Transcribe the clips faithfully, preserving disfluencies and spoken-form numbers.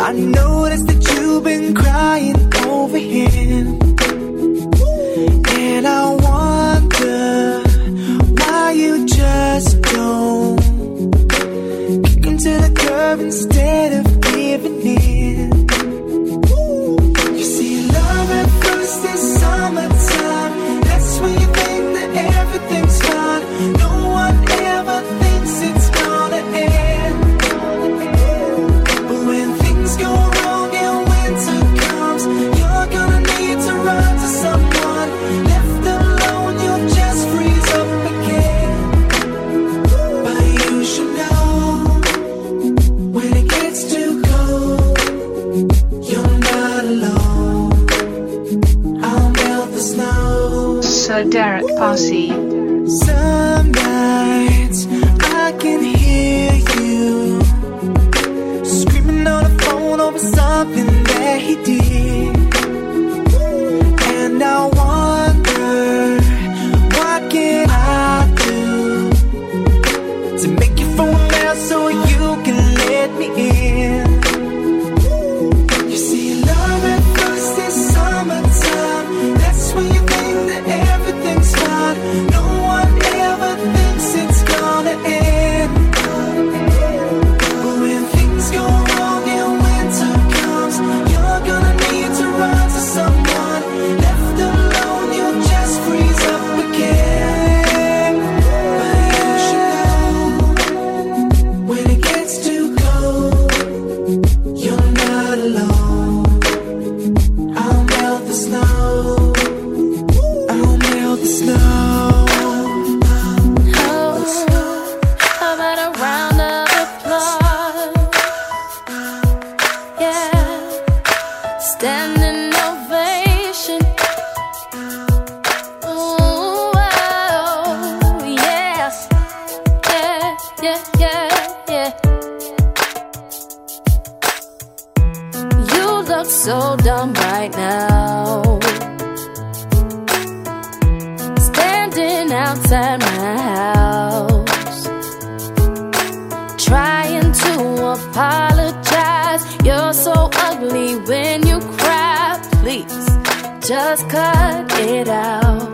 I noticed that you've been crying over him, and I wonder why you just don't kick him to the curb instead of giving in. You see, love at first is summertime. That's when you think that everything's fine. No one ever thinks it's gonna end. But when things go wrong and winter comes, you're gonna need to run to someone. Left alone, you'll just freeze up again. But you should know, when it gets too cold, you're not alone. I'll melt the snow. Sir Derek Parsi. Some nights I can hear you screaming on the phone over something that he did, and I wonder, what can I do to make you fall down so you can let me in? You see, love at first is summertime. That's when you think that everything's fine. No one ever thinks it's gonna end. But when things go wrong and winter comes, you're gonna need to run to someone. Left alone, you'll just freeze up again. But you should know, when it gets too cold, you're not alone. I'll melt the snow. I'll melt the snow. How about a round of applause? Yeah, standing ovation. Ooh, oh, yes, yeah, yeah, yeah, yeah. You look so dumb right now, standing outside my house, trying to apologize. You're so ugly when you cry. Please, just cut it out.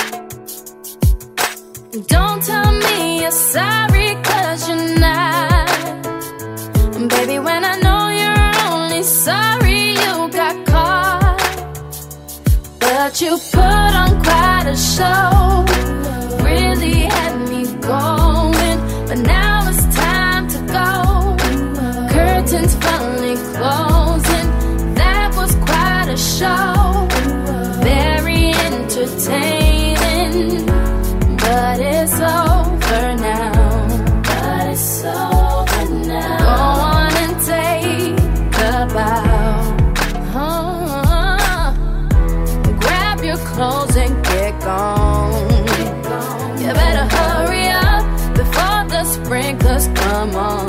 Don't tell me you're sorry, 'cause you're not. And baby, when I know you're only sorry you got caught, but you put on quite a show, really had me going. But now it's time to go. Curtains finally closing. That was quite a show, very entertaining. But it's over now. But it's over now. Go on and take a bow. Uh, grab your clothes and get gone. You better hurry up before the sprinklers come on.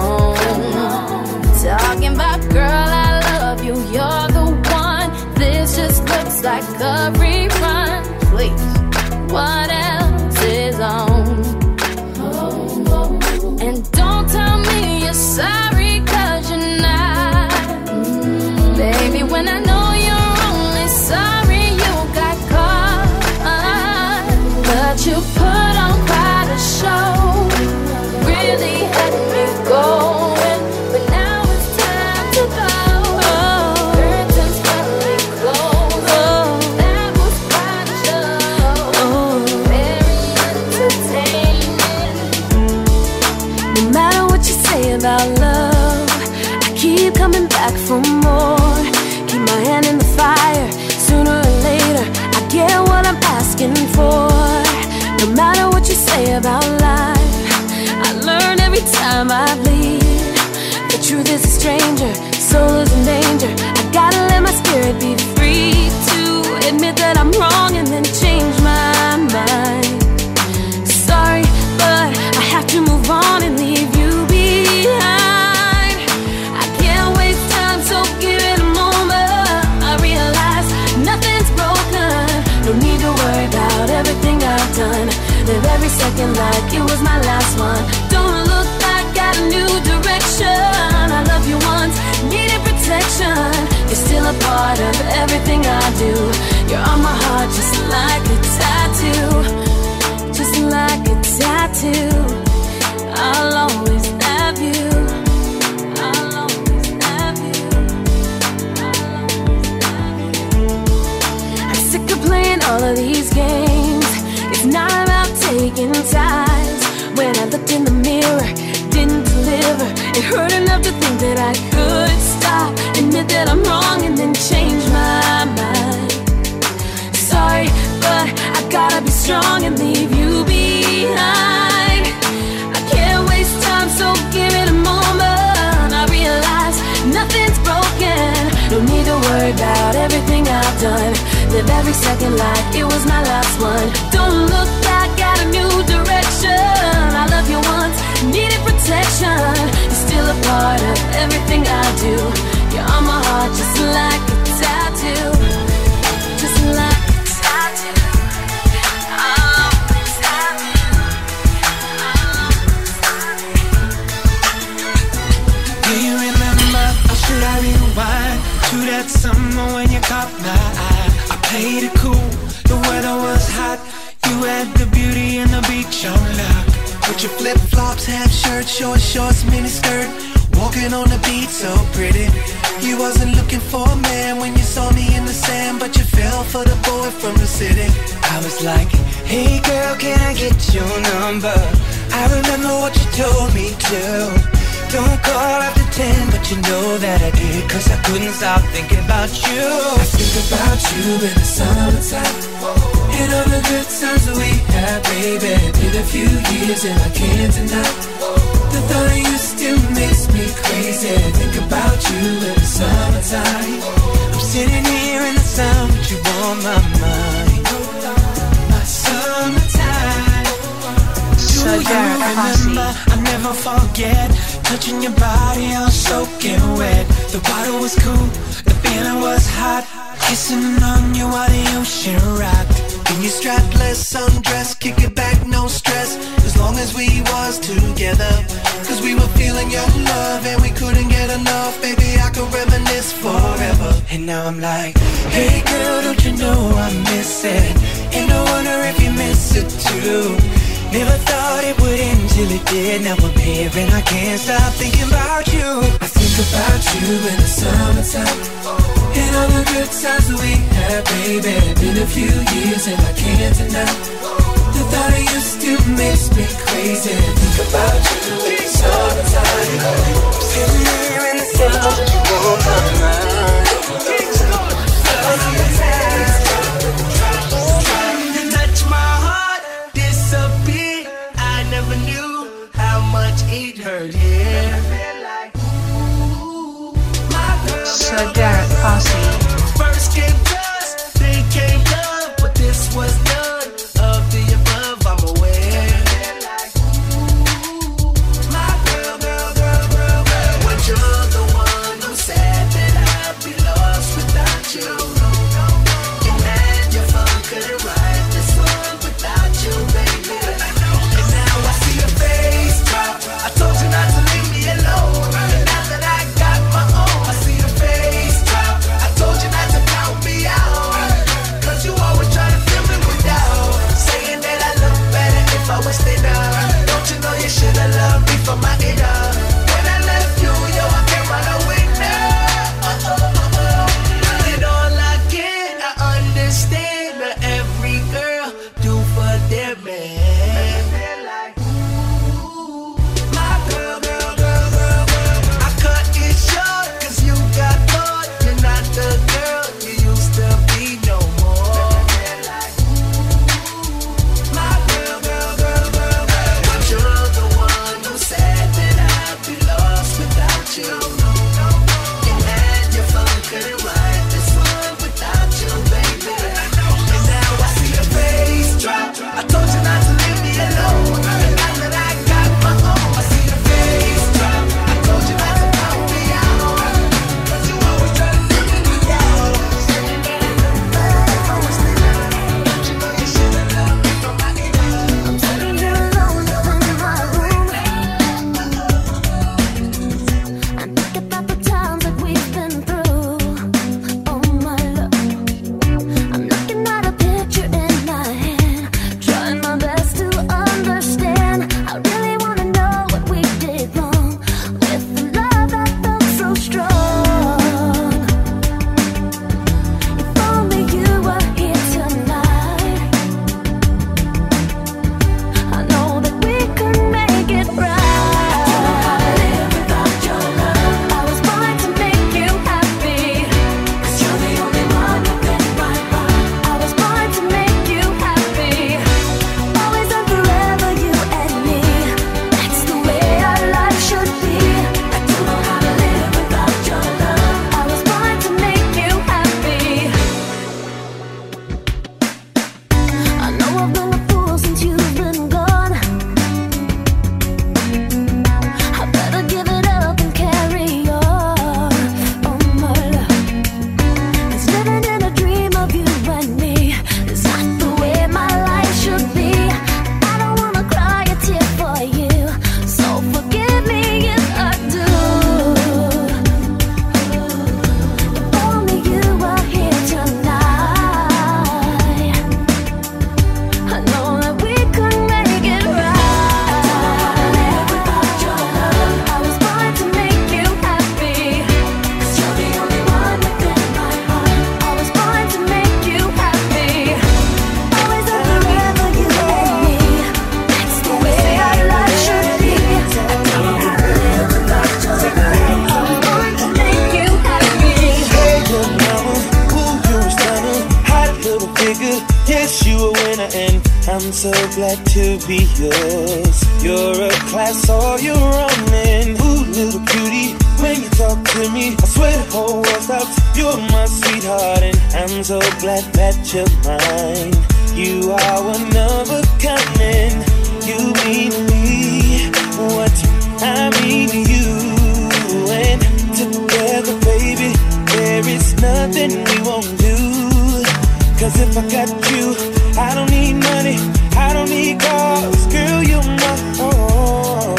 Talking about, girl, I love you, you're the one. This just looks like a rerun. Please, what else is on? And don't tell me you're sorry, 'cause you're not. Baby, when I know you're only sorry you got caught, but you put on quite a show, really had me going. But now it's time to go. Curtains finally closing. That was quite a show, very entertaining. No matter what you say about love, I keep coming back for more. Keep my hand in the fire. Sooner or later, I get what I'm asking for. No matter what you say about life, I learn every time I bleed. The truth is a stranger, soul is in danger. I gotta let my spirit be free to admit that I'm wrong and then change my mind. Sorry, but I have to move on and leave you behind. I can't waste time, so give it a moment. I realize nothing's broken. No need to worry about everything I've done. Live every second like it was my last one. Don't look back, got a new direction. I love you once, needed protection. part of everything I do. You're on my heart just like a tattoo, just like a tattoo. I'll always have you. I'll always have you. I'll always have you. I'm sick of playing all of these games. It's not about taking sides. When I looked in the mirror, didn't deliver. It hurt enough to think that I could stop, admit that I'm wrong, and then change my mind. Sorry, but I gotta be strong and leave you behind. I can't waste time, so give it a moment. I realize nothing's broken. No need to worry about everything I've done. Live every second like it was my last one. Don't look back at a new direction. I love you once, needed protection. You're still a part of everything I do. You're on my heart just like a tattoo, just like a tattoo. I'll always have you. I'll always have you. Do you remember, or should I rewind to that summer when you caught my eye? I played it cool, the weather was hot. You had the beauty and the beach on lock. With your flip-flops, half shirt, short shorts, mini skirt, walking on the beach so pretty. You wasn't looking for a man when you saw me in the sand, but you fell for the boy from the city. I was like, hey girl, can I get your number? I remember what you told me to. Don't call after ten, but you know that I did, cause I couldn't stop thinking about you. I think about you in the summertime, and all the good times that we had, baby. Been a few years and I can't deny the thought of you still makes me crazy. Think about you in the summertime. I'm sitting here in the sun, but you on my mind. My summertime. So Derek Fossey. I'll never forget touching your body, all soaking wet. The water was cool, the feeling was hot. Kissing on you while the ocean rocked. In your strapless sundress, kick it back, no stress. As long as we was together, cause we were feeling your love and we couldn't get enough. Baby, I could reminisce forever. And now I'm like, hey girl, don't you know I miss it? And I wonder if you miss it too. Never thought it would end till it did. Now I'm here and I can't stop thinking about you. I think about you in the summertime, and all the good times that we had, baby. Been a few years and I can't deny the thought of you still makes me crazy. Think about you in the summertime. Sitting here in the sun, but you on my mind. You touch my heart, disappear. I never knew how much it hurt here. So Derek Fossey. First came trust, then came love, but this was none of the above. I'm aware. My girl, girl, girl, girl, girl, when you're the one who said that I'd be lost without you. And that your phone couldn't write this one without you, baby. And now I see your face drop. I told you not to leave me alone. And now that I got my own, I see your face drop. I told you not to count me out, cause you always try to fill me without. so glad to be yours. You're a class all your own, and ooh, little cutie, when you talk to me, I swear the whole world stops. You're my sweetheart, and I'm so glad that you're mine. You are one of a kind, and you mean to me what I mean to you. And together, baby, there is nothing we won't do. Cause if I got you, I don't need money, I don't need cars. Girl, you're my all.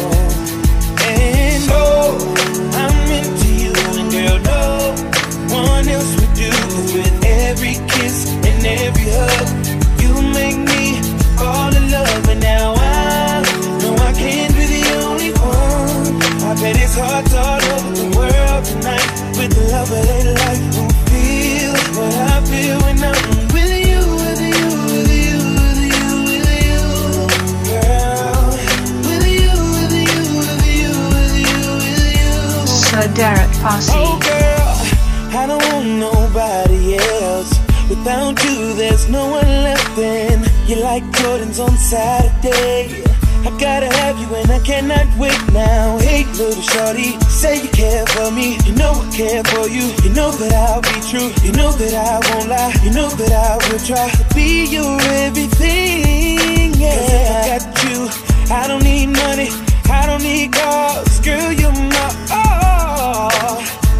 And oh, I'm into you, and girl, no one else would do. Cause with every kiss and every hug, you make me fall in love. And now I know I can't be the only one. I bet it's hard all over the world tonight with the love of their life who feel what I feel when I'm with you, with you, with you, with you, with you, girl. With you, with you, with you, with you, with you. Sir Derek Posse. Oh girl, I don't want nobody else. Without you, there's no one left. And you're like Jordans on Saturday. I gotta have you and I cannot wait now. Hey little shorty, say you care for me. You know I care for you. You know that I'll be true. You know that I won't lie. You know that I will try to be your everything. Yeah. Cause if I got you, I don't need money, I don't need cars. Girl, you're my all.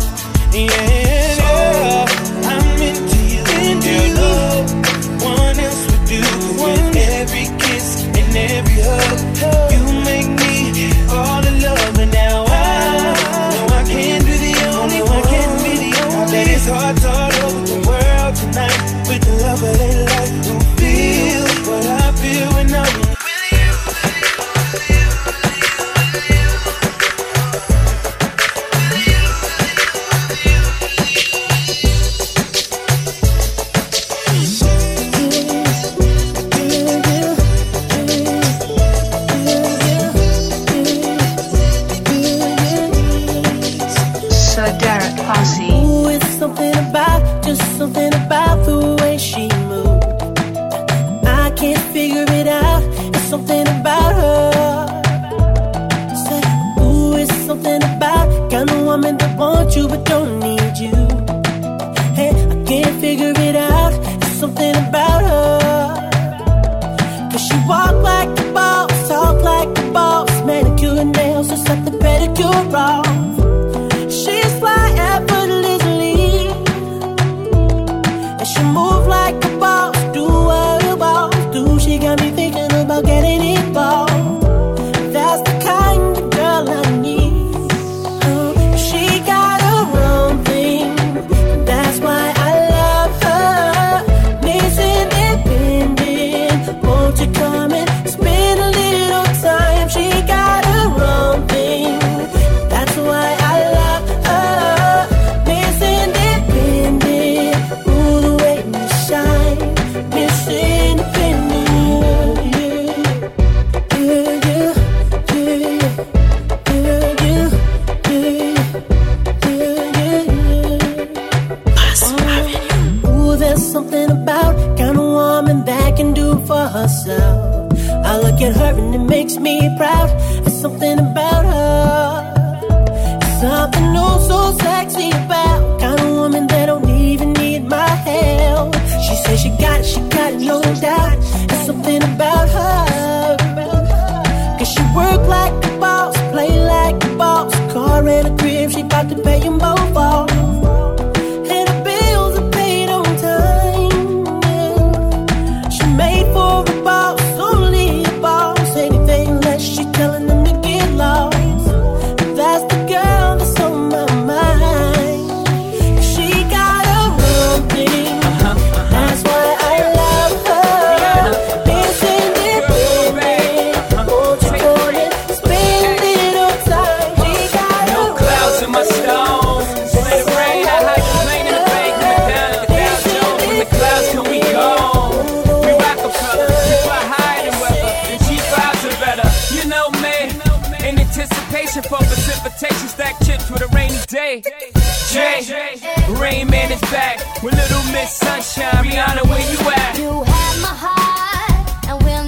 Yeah, yeah. I'm into you, and you know one else would do. Cause with every kiss and every hug, you make me fall in love. And now I know I can't be the only one. I can't be the only. I bet it's hard all over the world tonight with the love of their life who feel what I feel when I'm with you. Ooh, it's something about, just something about the way she moved. I can't figure it out, it's something about her. Say, ooh, it's something about kind of woman that wants you but don't need you. Hey, I can't figure it out, it's something about her. Cause she walk like the boss, talk like the boss, manicure and nails, just like the pedicure off. She's fly effortlessly, and she move like a boss, do what a boss do. She got me thinking about getting involved. That's the kind of girl I need. uh, She got her own thing, that's why I love her. Miss Independent, won't you come and spend a little time? She got her own thing, that's why I love her. Miss Independent, ooh, the way you shine. Miss Independent, yeah, yeah, yeah, yeah, yeah, yeah, yeah. Ooh, there's something about kind of woman that can do for herself. I look at her and it makes me proud. There's something about her. Something oh so sexy about kind of woman that don't even need my help. She says she got it, she got it, no doubt. There's something about her. Cause she work like a boss, play like a boss. Car and a crib, she bout to pay them both off. And the bills are paid on time, yeah. She made for a boss, only a boss. Anything less, she telling them to get lost. That's the girl that's on my mind. She got her own thing, that's why I love her. Miss Independent, won't you come and spend a little time? She got her own clouds in my stones. Let it rain, I hide the plane in the bank, coming down like a Dow Jones. When the clouds come, we go. We rock a color, we fly higher than weather, and cheap vibes are better. You know me, in anticipation for precipitation, stack chips with a rainy day. Jay, Rain Man is back with Little Miss Sunshine. Rihanna, where you at? You have my heart, and we'll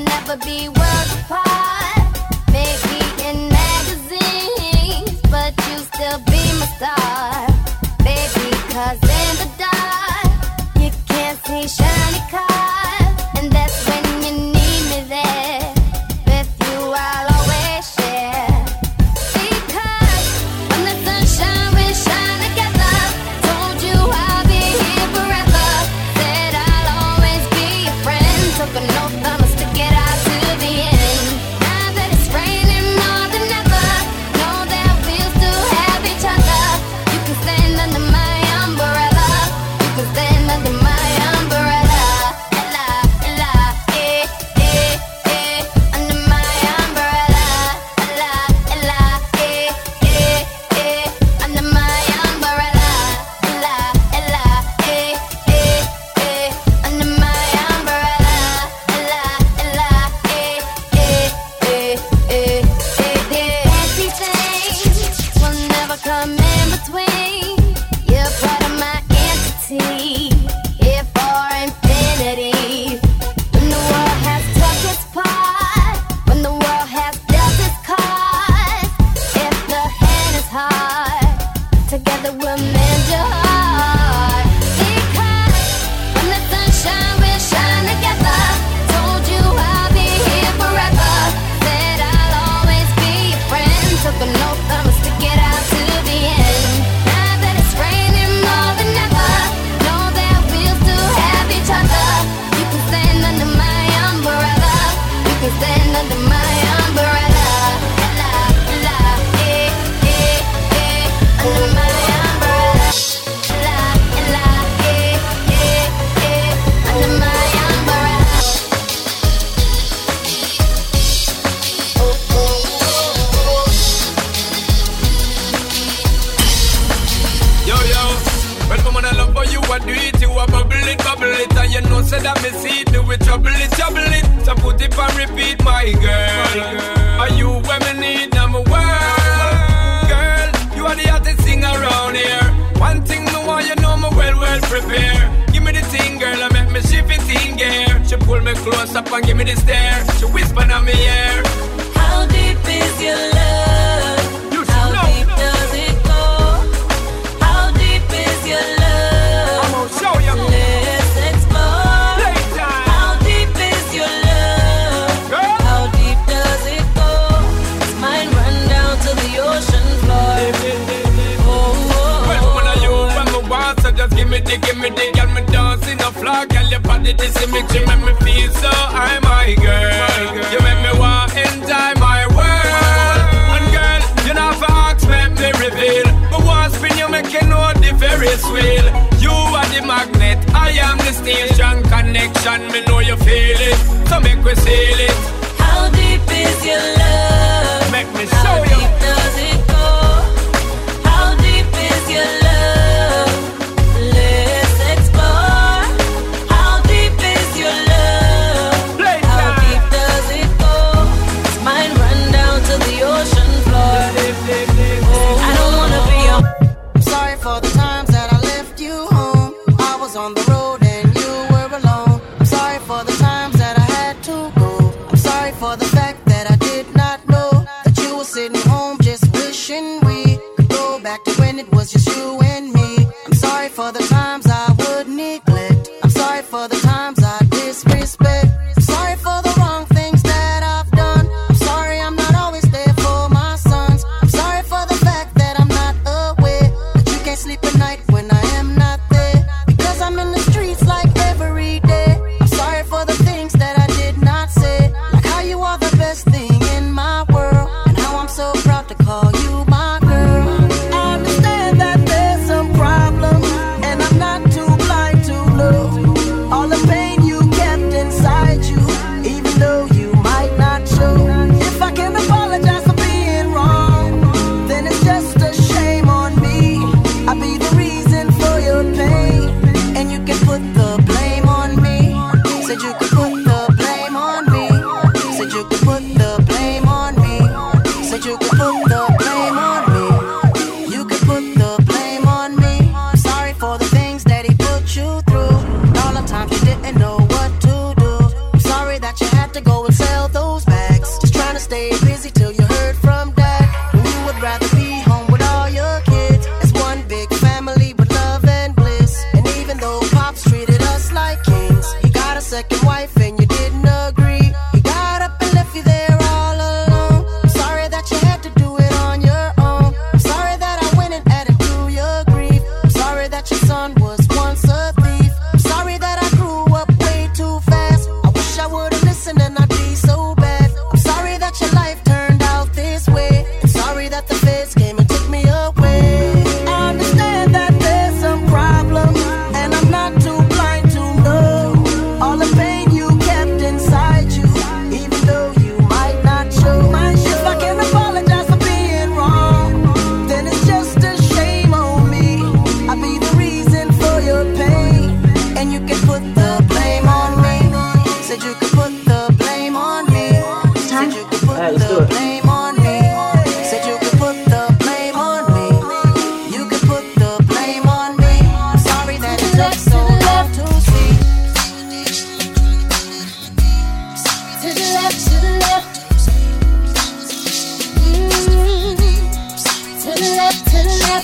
together we'll mend your heart. Because when the sunshine will shine together. Told you I'll be here forever. Said I'll always be your friend. Took an oath I'ma stick it out to the end. Now that it's raining more than ever, know that we'll still have each other. You can stand under my umbrella. You can stand under my umbrella. La, la, eh, eh, eh, under my umbrella. La, la, eh, eh, eh, under my umbrella. Yo, yo, when woman I love for you, I do it, you a bubble it, bubble it. And you know, say that me see it, do it, trouble it, trouble it. So put it and repeat, my girl. Are you when me need number one? Girl, you are the hottest thing around here. One thing me want, you know me well, well prepared. Give me the thing, girl, I make me shift it in gear. She pull me close up and give me the stare. She whisper in my ear. How deep is your love? You should How know. deep does it go? How deep is your love? I'm gonna show you. Let's explore. Playtime. How deep is your love? Girl. How deep does it go? Does mine run down to the ocean floor? Oh, oh, When woman are you, when me want, so just give me the, give me the, girl, me dancing a floor, girl, your body, this image, you make me feel so high, my girl. You make me want enjoy my world. And girl, you know for ask, make me reveal. But once spin you make you know the Ferris wheel. You are the magnet, I am the steel. Strong connection, me know you feel it. So make we seal it. how deep is your love? Make me How show you. deep does it go? How deep is your love? Let's explore. How deep is your love? How Playtime. deep does it go? Does mine run down to the ocean floor? I don't wanna be a I'm sorry for the times that I left you home. I was on the road and you were alone. I'm sorry for the times that I had to go. I'm sorry for the fact that I did not know that you were sitting home just wishing we could go back to when it was just you and me. I'm sorry for the times I would neglect. I'm sorry for the times I disrespect. I'm sorry for the wrong things that I've done. I'm sorry I'm not always there for my sons. I'm sorry for the fact that I'm not aware that you can't sleep at night when I am not there. Because I'm in the streets like every day. I'm sorry for the things that I did not say. Like how you are the best thing in my world. And how I'm so proud to call you my girl. I understand that there's some problem. And I'm not too blind to know all the pain you kept inside you. Even though you might not show. If I can apologize for being wrong, then it's just a shame on me. I'll be the reason for your pain. And you can put the blame on me. Said you could put the blame on me. Said you could put the blame on me. Said you could put the blame on me. You could put the blame on me. Sorry for the things that he put you through. And all the times you didn't know what to do. I'm sorry that you had to go and sell those bags. Just trying to stay busy till you heard from dad. When you would rather be home with all your kids. As one big family with love and bliss. And even though pops treated us like kings, you got a second wife and you didn't agree. He got up and left you there all alone. I'm sorry that you had to do it on your own. I'm sorry that I went and added to your grief. I'm sorry that your son was once a thief. I'm sorry that I grew up way too fast. I wish I would've listened and I'd be so bad. I'm sorry that your life turned out this way. And sorry that the feds came and took me away. I understand that there's some problem. And I'm not too blind to know all the pain you kept inside you. Even though you might not show. If I can apologize for being wrong, then it's just a shame on me. I'll be the reason for your pain. And you can put the blame on me. Said you could put the blame on me. Said you could put Alright, let's do the it. blame on me. Said you could put the blame on me. You could put the blame on me. Sorry that it took so long to see. To the left, to the left. Mm. To the left, to the left.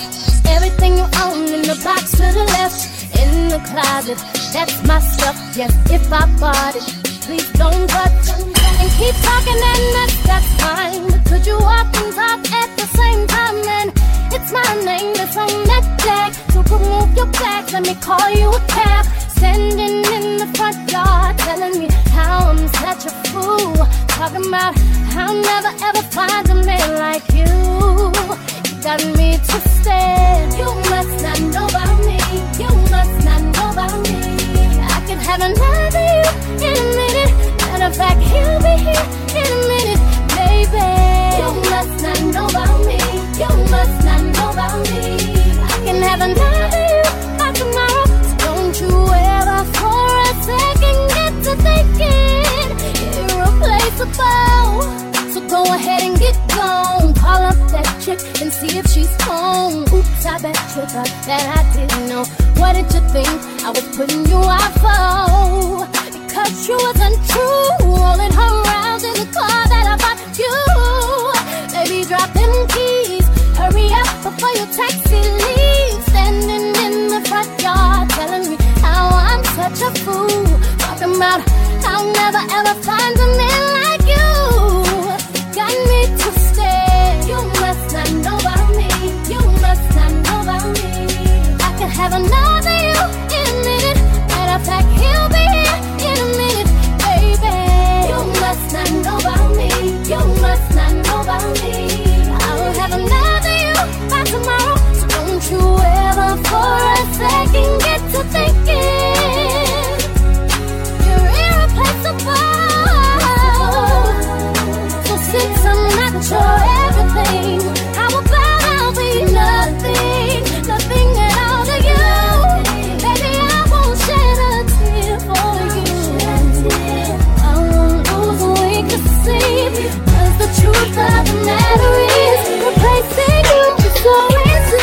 Everything you own in the box to the left, in the closet, that's my stuff. Yes, if I bought it, please don't touch and keep talking and that's, that's fine. But could you walk and talk at the same time? And it's my name that's on that tag. So remove your bags, let me call you a cab. Standing in the front yard, telling me how I'm such a fool. Talking about how I'll never ever find a man like you. You got me twisted. You must not know about me. You must not know about me. I could have another you in a minute. Matter of fact, he'll be here in a minute, baby. You must not know about me. You must not know about me. I can have another you by tomorrow. So don't you ever for a second get to thinking irreplaceable. So go ahead and get gone. Call up that chick and see if she's home. Oops, I bet you thought that I didn't know. What did you think I was putting you out for? Because you wasn't true. Rolling her around in the car that I bought you. Baby, drop them keys. Hurry up before your taxi leaves. Standing in the front yard telling me how I'm such a fool. Talking about I'll never ever find a man like you. Got me twisted. You must not know about me. You must not know about me. I could have another you in a minute. Matter of fact, he'll be here in a minute, baby. You must not know about me. You must not know about me. I'll have another you by tomorrow. So don't you ever for a second get to thinking you're irreplaceable. So since I'm not your everything, how about I'll be nothing, nothing at all to you? Baby, I won't shed a tear for you. I won't lose a week of sleep, 'cause the truth of the matter is replacing you is so easy.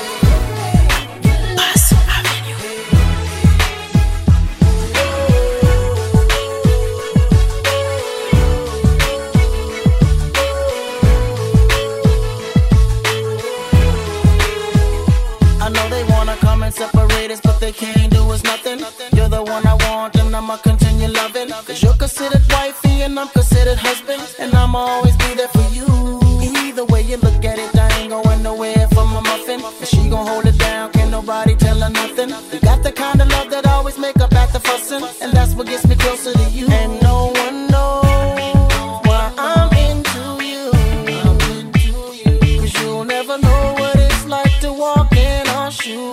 Separate us, but they can't do us nothing. You're the one I want, and I'ma continue loving. 'Cause you're considered wifey, and I'm considered husband. And I'ma always be there for you. Either way you look at it, I ain't going nowhere from a muffin. And she gon' hold it down, can't nobody tell her nothing. You got the kind of love that always make up after fussing. And that's what gets me closer to you. And no one knows why I'm into you. I'm into you. 'Cause you'll never know what it's like to walk in our shoes.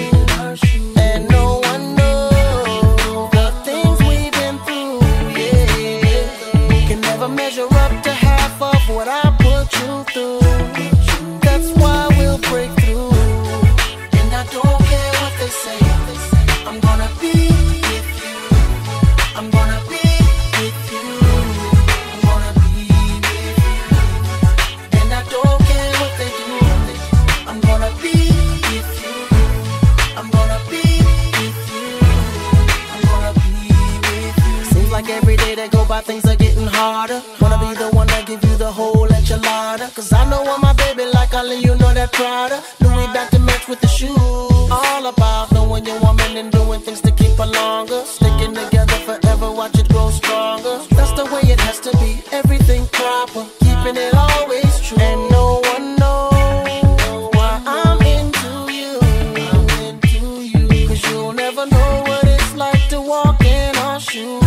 And no one knows the things we've been through, yeah. Can never measure up to half of what I put you through. That's why we'll break through. And I don't care what they say, I'm gonna be with you. I'm gonna be with you. I'm gonna be with you. And I don't care what they do, I'm gonna be with you. I'm gonna be with you. I'm gonna be with you. Seems like every day that go by things are getting harder. Wanna be the one that give you the whole enchilada. 'Cause I know I'm my baby like I let you know that Prada. Louis back to match with the shoes. All about knowing your woman and doing things to keep her longer. Sticking together forever, watch it grow stronger. That's the way it has to be, everything proper. Keeping it always true. And no one knows why I'm into you. I'm into you. 'Cause you'll never know what it's like to walk in our shoes.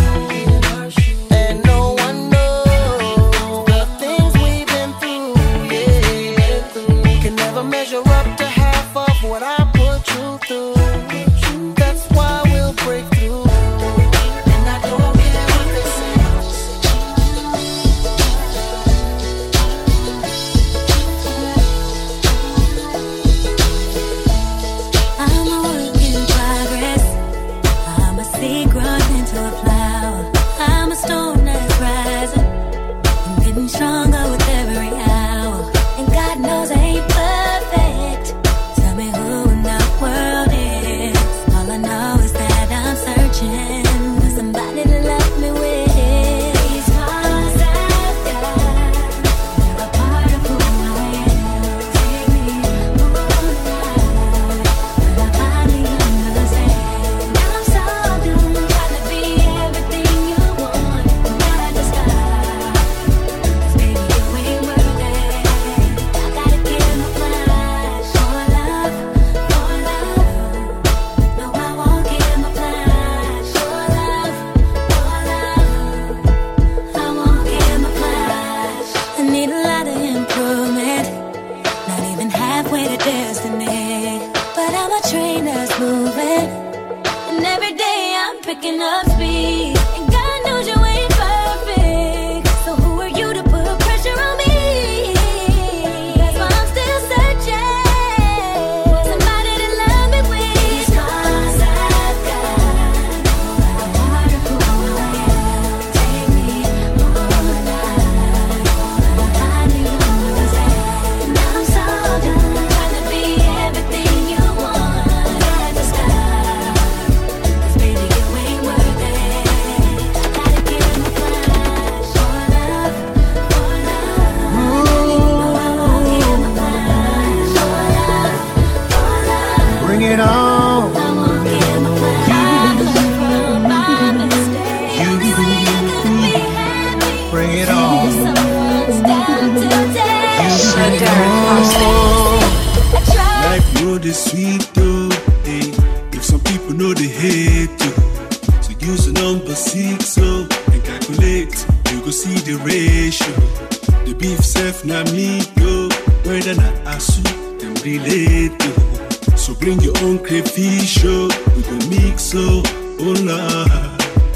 And no one knows the things we've been through, yeah. Can never measure up to half of what I put you through. That's why we'll break through. And I don't care what they say. I'm a work in progress. I'm a seed growing into a flower. I'm a storm that's rising. I'm getting stronger with every hour. And God knows I ain't perfect. Tell me who picking up speed. And God knows you ain't perfect. So who are you to put pressure on me? That's why I'm still searching. Somebody to love me with. Cause I've got no matter who I am. Take me all night. I knew I was at. Now I'm so done trying to be everything you want. Gotta stop. Cause baby, you ain't worth it. Gotta give my flash for love, for love. Oh, I won't give my flash for love, for love. Bring it on. I won't give my flash. I learned from my mistakes. So you can be happy. Bring it If on. someone's down today, So Derek Posse. I try. Life know the sweet though, eh. If some people know they hate you, so use the number six so and calculate. You go see the ratio. The beef self na me yo, whether na asu them relate to. So bring your own crayfish oh, we go mix so oh Lord.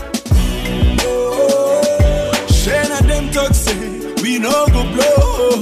Share them talk say we no go blow.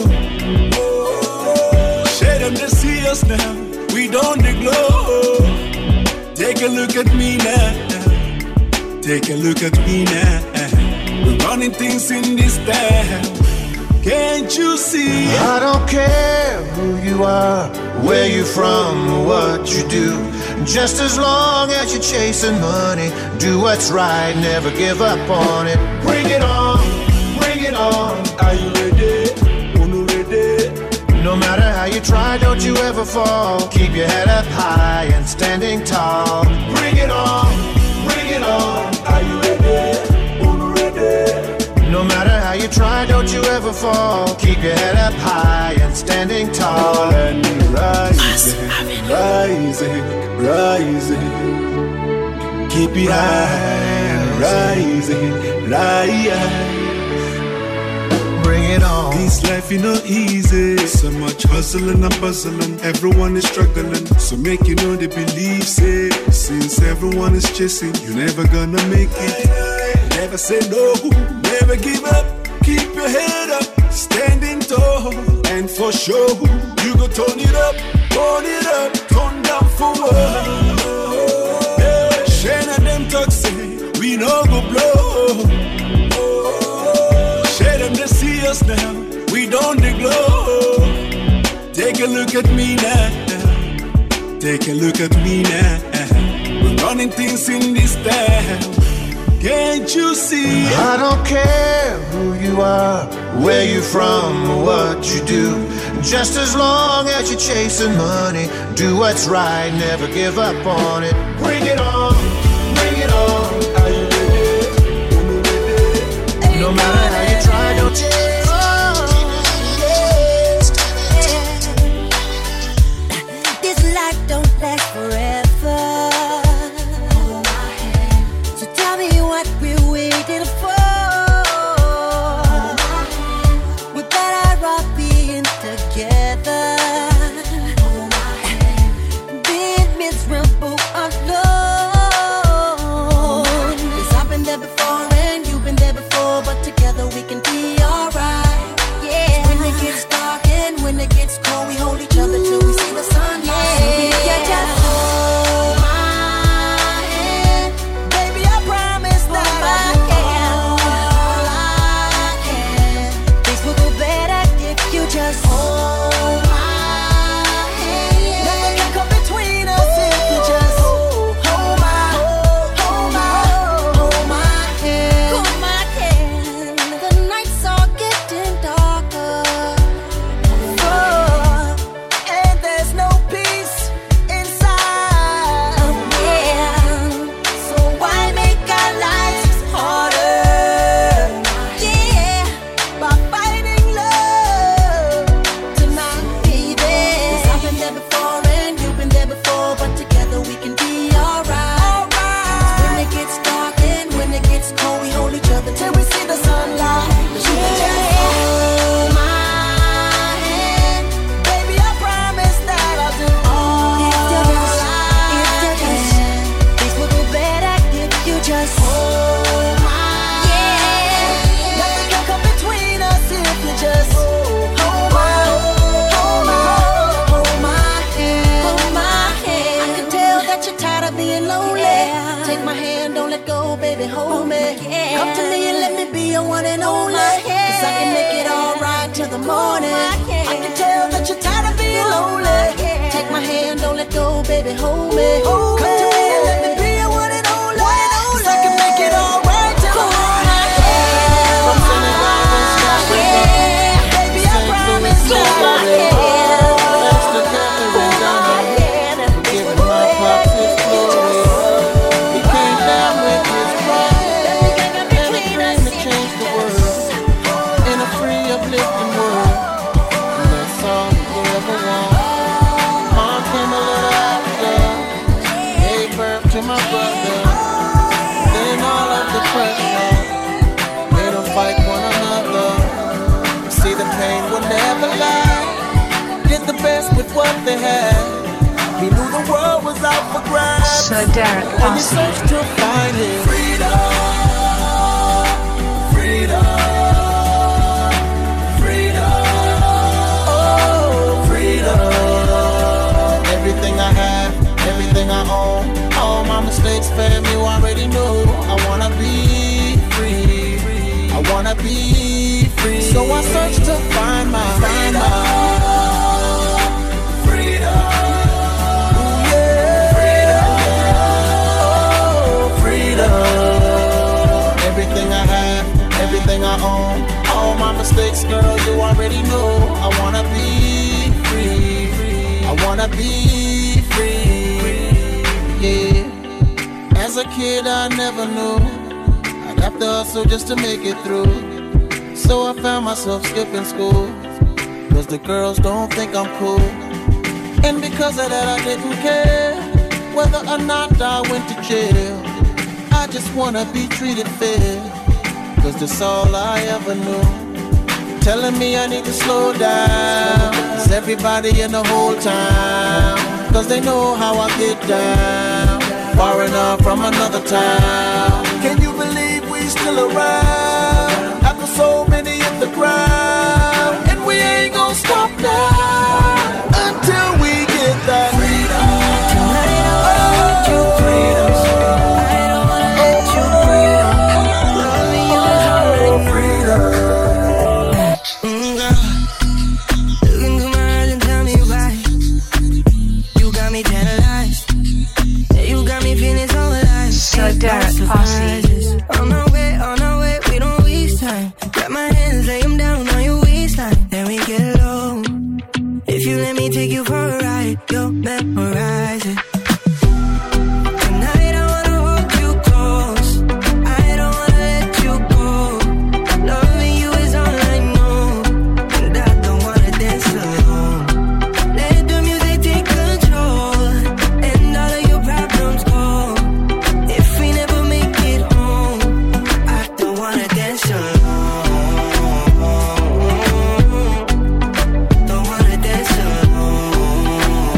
Share them they see us now, we don't they glow. Take a look at me now, take a look at me now. We're running things in this town, can't you see? I don't care who you are, where you from, or what you do. Just as long as you're chasing money, do what's right, never give up on it. Bring it on, bring it on. Are you ready? Unu ready? No matter how you try, don't you ever fall. Keep your head up high and standing tall. Bring it on, bring it on. Are you ready? Unu ready? No matter how you try, don't you ever fall. Keep your head up high and standing tall. And rising, rising, rising. Keep it high, rising, rising. Bring it on. This life is not easy. So much hustling and bustling. Everyone is struggling. So make you know they believe say, since everyone is chasing, you're never gonna make it. Never say no, never give up. Keep your head up, standing tall. And for sure, you go turn it up, turn it up, turn down for what? Yeah, Shane and them talk say, we no go blow. Share them they see us now, we don't they glow. Take a look at me now, take a look at me now. We're running things in this town, can't you see? I don't care who you are, where you from, or what you do. Just as long as you're chasing money, do what's right, never give up on it. Bring it on, bring it on. Are you ready? Unu ready? No matter how you try, don't you? This life don't last forever. So tell me what we're waiting for. We better off being together. Being miserable alone. 'Cause I've been there before and you've been there before, but together we can be alright. your one and only. Cause I can make it alright till the morning. I can tell that you're tired of being lonely. Take my hand, don't let go, baby, hold me. Come to me and let me be your one and only. Cause I can make it alright till the morning. From Senegal, West Africa, baby, I promise you. Thanks to Catherine Ghana, giving my pops his glory. He came down with his pride and a dream to change the world in a free, uplifting world. And that's all we ever want. Mom came a little after, gave birth to my brother. Then all of the pressure made them fight one another. See, the pain will never lie. Did the best with what they had. He knew the world was out for grabs. Sir Derek And he Posse. searched to find his freedom, freedom, freedom, oh, freedom. Everything I have, everything I own, all my mistakes, fam, you already know. I wanna be free, I wanna be free. So I search to find my freedom. Everything I have, everything I own, all my mistakes, girl, you already know. I wanna be free, I wanna be free, yeah. As a kid, I never knew I'd have to hustle just to make it through. So I found myself skipping school, cause the girls don't think I'm cool. And because of that, I didn't care whether or not I went to jail. I just wanna be treated fair, cause that's all I ever knew. Telling me I need to slow down, cause everybody in the whole town, cause they know how I get down, far enough from another town. Can you believe we still around, after so many hit the ground? And we ain't gonna stop now, until we get that freedom. Tonight I wanna let you freedom. Sir Derek Posse. On our way, on our way, we don't waste time. Grab my hands, lay them down on your waistline. Then we get low. If you let me take you for a ride, you'll memorize it. Tonight I wanna hold you close. I don't wanna let you go. Loving you is all I know, and I don't wanna dance alone. Let the music take control, and all of your problems go. If we never make it home, I don't wanna dance alone. Don't wanna dance alone.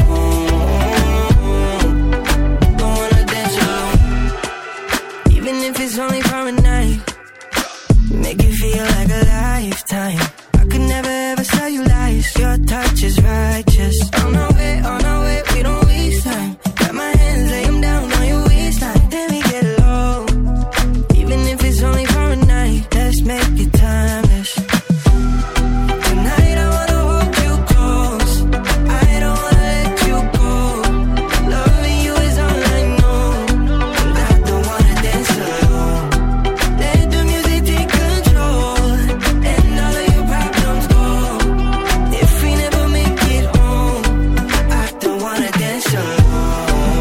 Don't wanna dance alone. Even if it's only for a night, make it feel like a lifetime. I could never ever tell you lies. Your touch is righteous. On our way, on our way, we don't waste time. Got my hands, lay them down on your waistline. Then we get low. Even if it's only for a night, let's make it timeless. Tonight I wanna hold you close. I don't wanna let you go. Loving you is all I know, and I don't wanna dance alone. Let the music take control, and all of your problems go. If we never make it home, I don't wanna dance alone.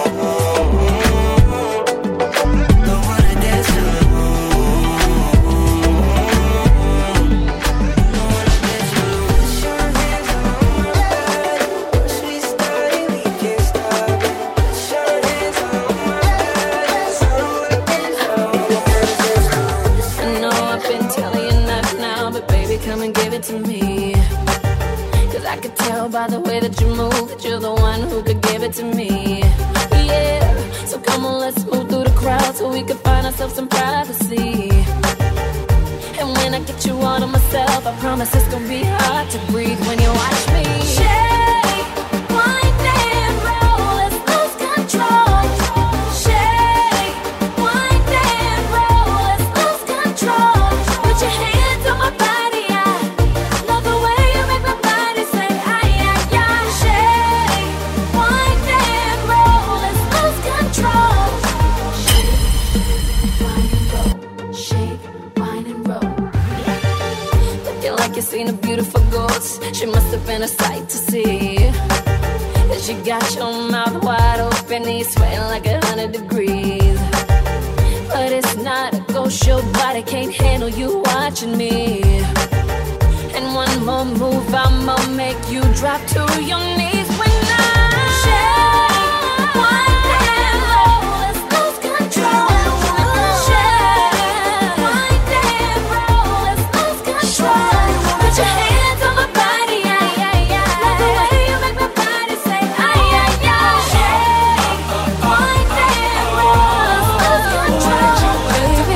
Don't wanna dance alone. Don't wanna dance alone. Put your hands on my body. Once we started, we can't stop it. Put your hands on my body. So I dance alone. I know I've been telling you enough now, but baby, come and give it to me. Cause I could tell by the way that you move that you're the one who could give it to me. Yeah, so come on, let's move through the crowd so we can find ourselves some privacy. And when I get you all to myself, I promise it's gonna be hard to breathe when you watch me. Shake, wind and roll, let's lose control. Shake, wind and roll, let's lose control. seen a beautiful ghost. She must have been a sight to see. Cause you got your mouth wide open and you're sweating like a hundred degrees. But it's not a ghost, your body can't handle you watching me. And one more move, I'ma make you drop to your knees when I shake one damn roll, let's lose control. Shake one damn roll, let's lose control. Put your hands on my body, yeah, yeah, yeah. Love the way you make my body say, ay, ay, ay. Shake one damn roll, let's lose control, baby.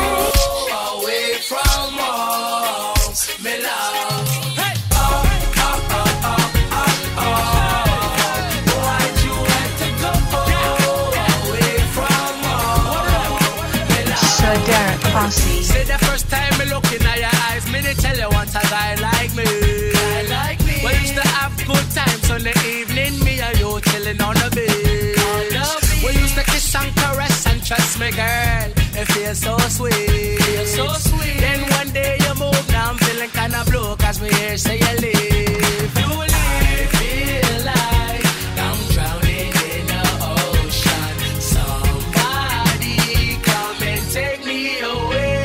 Away from home, me love. Hey, oh, oh, oh, oh, oh, oh. Why'd you have to go away from home, me love? So Derek Fossey. Say the first time me looking at your eyes, me they tell you once a guy like me. Guy like me. We used to have good times on the evening, me and you chilling on the bed. We used to kiss and caress and trust me, girl. It feels so sweet. Feels so sweet. Then one day you move, now I'm feeling kinda blue, cause we here say you leave. You leave. Feel like I'm drowning in the ocean. Somebody come and take me away.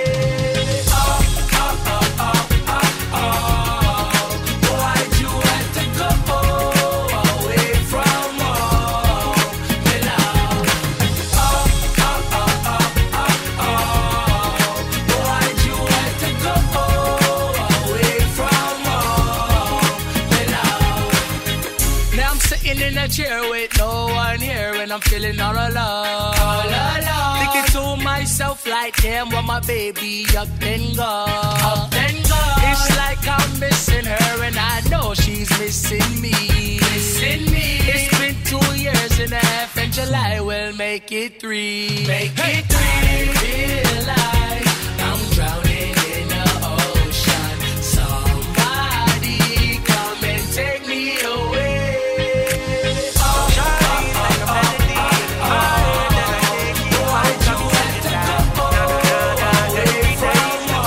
Oh, oh, oh, oh, oh, oh. Why'd you have to go away from home, me love? Oh, oh, oh, oh, oh, oh. Why'd you have to go away from home, me love? Now I'm sitting in a chair with no one here, and I'm feeling all alone. All alone. Thinking to myself like, damn, what my baby up and gone. Up and gone. It's like I'm missing her, and I know she's missing me. Missing me. It's been two years and a half, and July will make it three. Make it three. Feel like I'm drowning in the ocean. Somebody come and take me away. Oh, Shawty's like a melody in my head that I can't keep out. Got me singing like na na na na every day.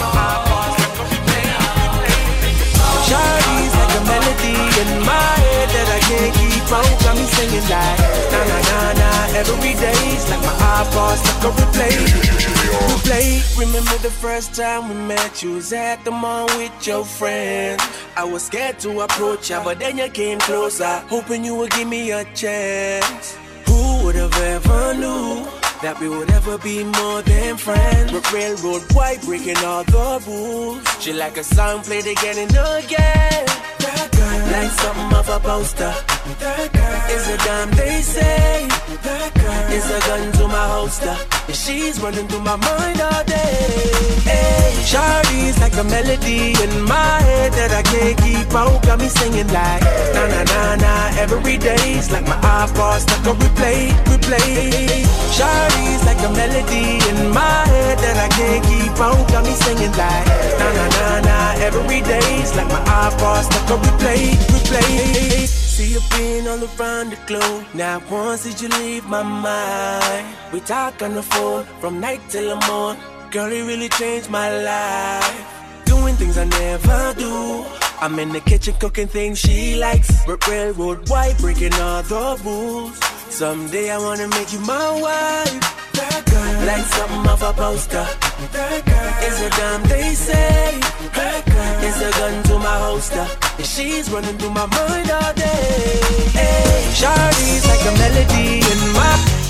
Shawty's like a melody in my head that I can't keep out. Got me singing like na na na na every day. It's like my iPod stuck on replay. Replay. Remember the first time we met? You was at the mall with your friends. I was scared to approach you, but then you came closer, hoping you would give me a chance. Who would have ever knew that we would ever be more than friends? But railroad white breaking all the rules. She like a song played again and again. That girl, like something of a poster. That girl is a dime they say. That girl is a gun to my holster. And she's running through my mind all day. Hey, Shawty's like a melody in my head that I can't keep out. Got me singing like na na na na every day. It's like my iPod stuck on replay, replay. Shawty's like a melody in my head that I can't keep out. Got me singing like na na na na every day. It's like my iPod stuck on replay, replay. See you being all around the globe. Not once did you leave my mind. We talk on the phone from night till the morning. Girl, it really changed my life. Doing things I never do. I'm in the kitchen cooking things she likes. But railroad white breaking all the rules. Someday I wanna make you my wife. That girl, like something off a poster. That girl is a dime they say. That girl is a gun to my holster. And she's running through my mind all day. Hey, Shawty's like a melody in my.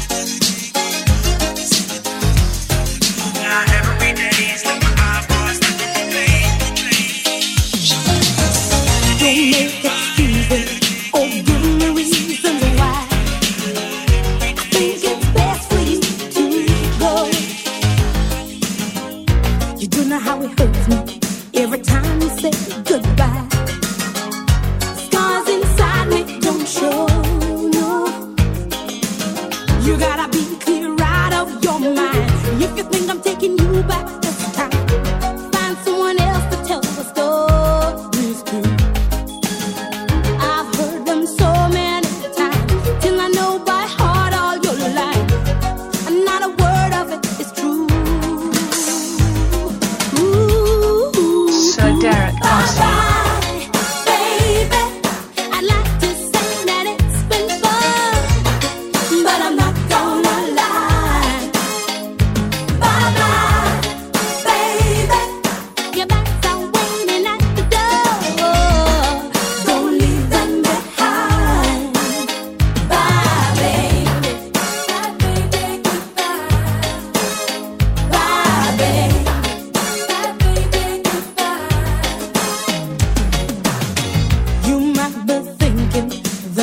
Now every day is like my eyeballs that they play, Don't make excuses or give me reasons why. I think it's best for you to go. You don't know how it hurts me every time you say goodbye. Scars inside me don't show.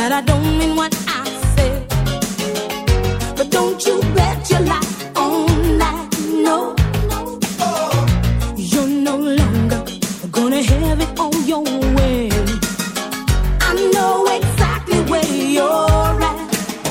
that I don't mean what I say. But don't you bet your life on that. No, you're no longer gonna have it on your way. I know exactly where you're at,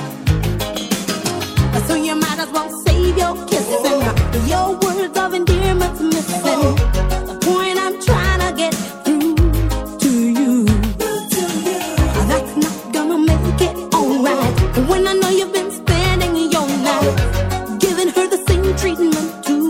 so you might as well save your kisses and your words of endearment's missing. The point I'm trying to get through to you, that's not gonna make it alright. When I know you've been spending your life giving her the same treatment too.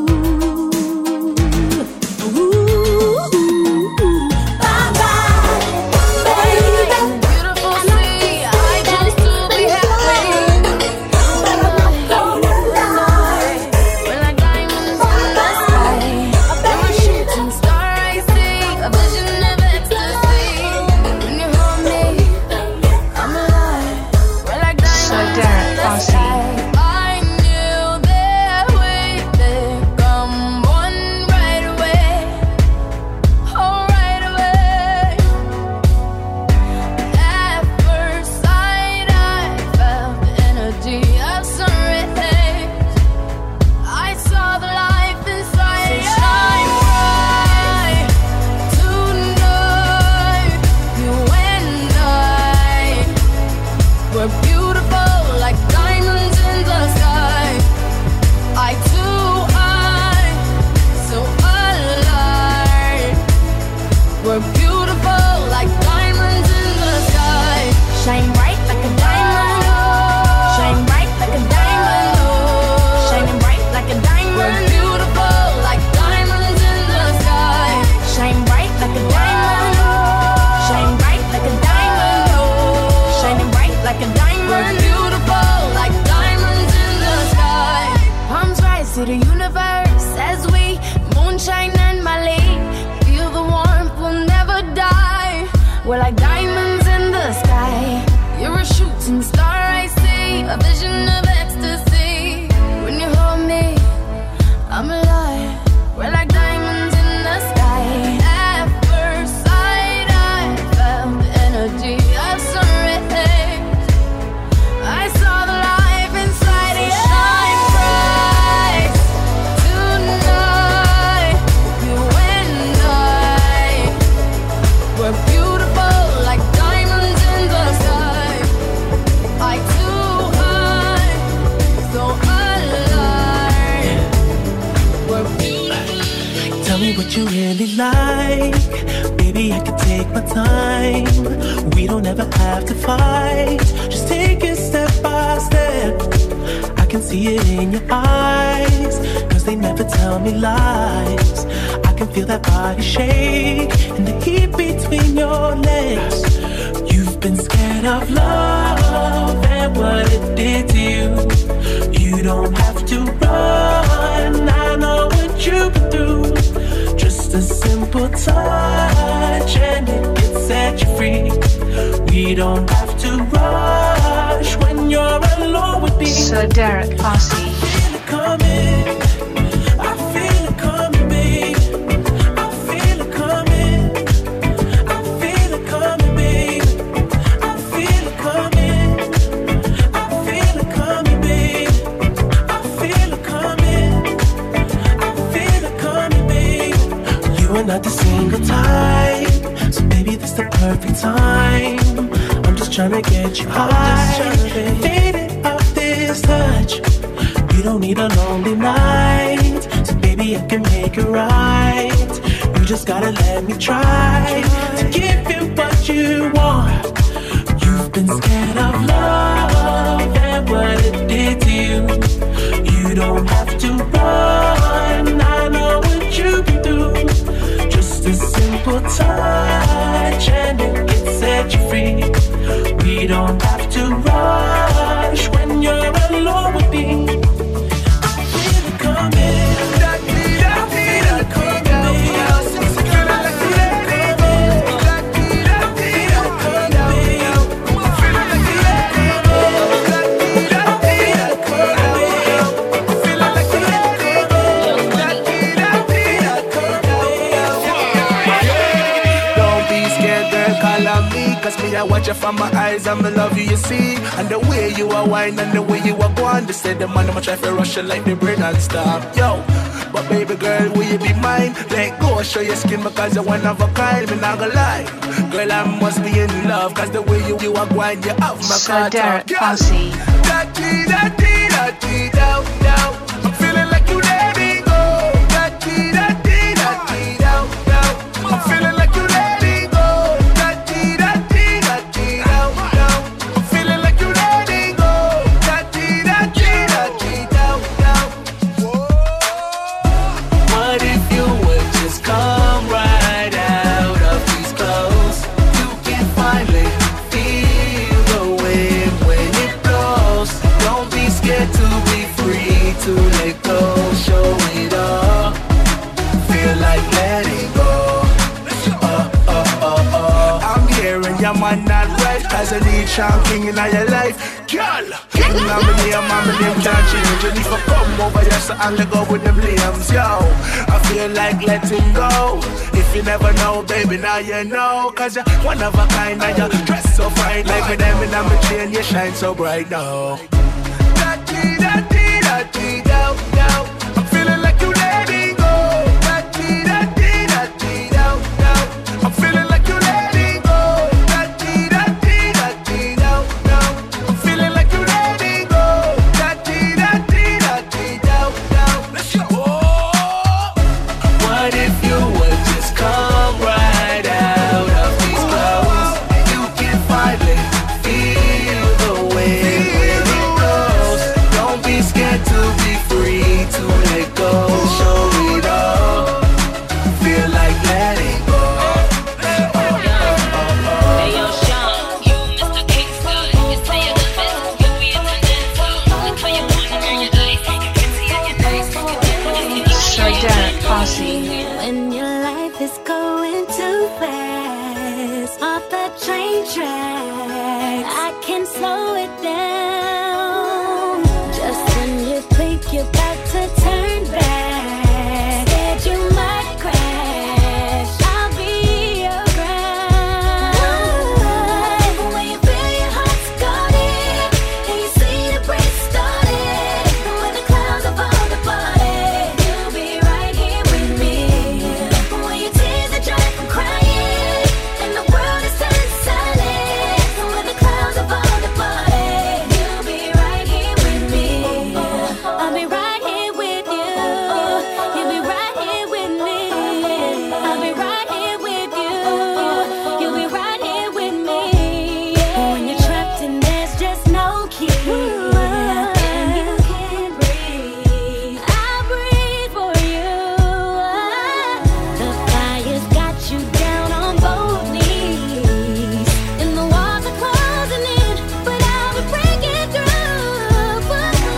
To the universe as we moonshine and Malay, feel the warmth, will never die. We're like diamonds in the sky. You're a shooting star, I see, a vision of ecstasy. When you hold me, I'm alive. We're like diamonds in the sky. At first sight, I felt the energy of sun rays. I saw the life inside of you. Shine bright tonight. You and I, we're beautiful like diamonds in the sky. I too high, so alive. We're beautiful. Tell me what you really like. Baby, I can take my time. We don't ever have to fight. Just take it step by step. I can see it in your eyes, cause they never tell me lies. I can feel that body shake and the heat between your legs. You've been scared of love and what it did to you. You don't have to run, I know what you've been through. Just a simple touch and it can set you free. We don't have to rush when you're alone with me. Sir Derek Fossey. I feel it coming, I feel it coming, babe. I feel it coming, I feel it coming, babe. I feel it coming, I feel it coming, babe. I feel it coming, I feel it coming, babe. You are not the single type, so baby, this the perfect time. I'm just trying to get you high, faded off this touch. You don't need a lonely night, so baby, I can make it right. You just gotta let me try to give you what you want. You've been scared of love and what it did to you. You don't have to run, I know what you can do. Just a simple touch and it can set you free. We don't have to rush when you're alone with me. I feel it coming, I feel it coming, baby. I feel it coming, I feel it coming, baby. I feel it Don't be scared, girl, call on me, cause me I I watch you from my eyes and me love you, you see. And the way you are wine and the way you are going, they say the man I'ma try to rush you like the brain and stop. Yo, but baby girl, will you be mine? Let go, show your skin because you're one of a kind. Me not gonna lie, girl, I must be in love cause the way you, you are going, you have my So car Derek talk. Fossey. Da-dee, da-dee, da-dee, down, down. I'm feeling like you let me go. Da-dee, da-dee, da-dee, down, down. I'm feeling like you let me go. Da-dee, da-dee, da-dee, down, down. I'm feeling like you let me go. Da-dee, da-dee, da-dee, down, down. What if you would just come right out of these clothes? You can finally feel the wind when it blows. Don't be scared to be free, to let go, show it all. Feel like letting go. Uh, uh, uh, uh. I'm hearing your man not right, cause I need Sean King in your life. Girl, King of my name, my name can't change. And if I come over here, so I'll go with them limbs, yo. I feel like letting go. If you never know, baby, now you know. Cause you're one of a kind and you dress so fine. Like with them in my chain, you shine so bright now. Da-dee, da-dee, da-dee, down, down. I'm feeling like you letting go. Da-dee, da-dee, da-dee, down, down. I'm feeling like you letting go. Da-dee, da-dee, da-dee, down, down. I'm feeling like you letting go. Da-dee, da-dee, da-dee, down, down. Let's go. What if you would just come right out of these clothes? You can finally feel the wind when it blows. Don't be scared to be free, to let go, show it all. Feel like letting go. Hey yo, Sean, you Mister Gangsta. You say you're the best, you be a contender. Look how you wanna turn your eyes, you can see how you're nice. So Derek Fossey. When your life is going too fast off the train track, I can slow it down. Just when you think you're about to turn back, scared you might crash, I'll be around. Even when you feel your heart's guarded and you see the break started, and when the clouds are falling apart, you'll be right here with me. When your tears are dry from crying and the world is turning silent, and when the clouds are falling apart, you'll be right here with me. I'll be right here with you. You'll be right here with me. I'll be right here with you. You'll be right here with me. When you're trapped and there's just no key, and you can't breathe, I'll breathe for you. The fire's got you down on both knees, and the walls are closing in, but I'll be breaking through.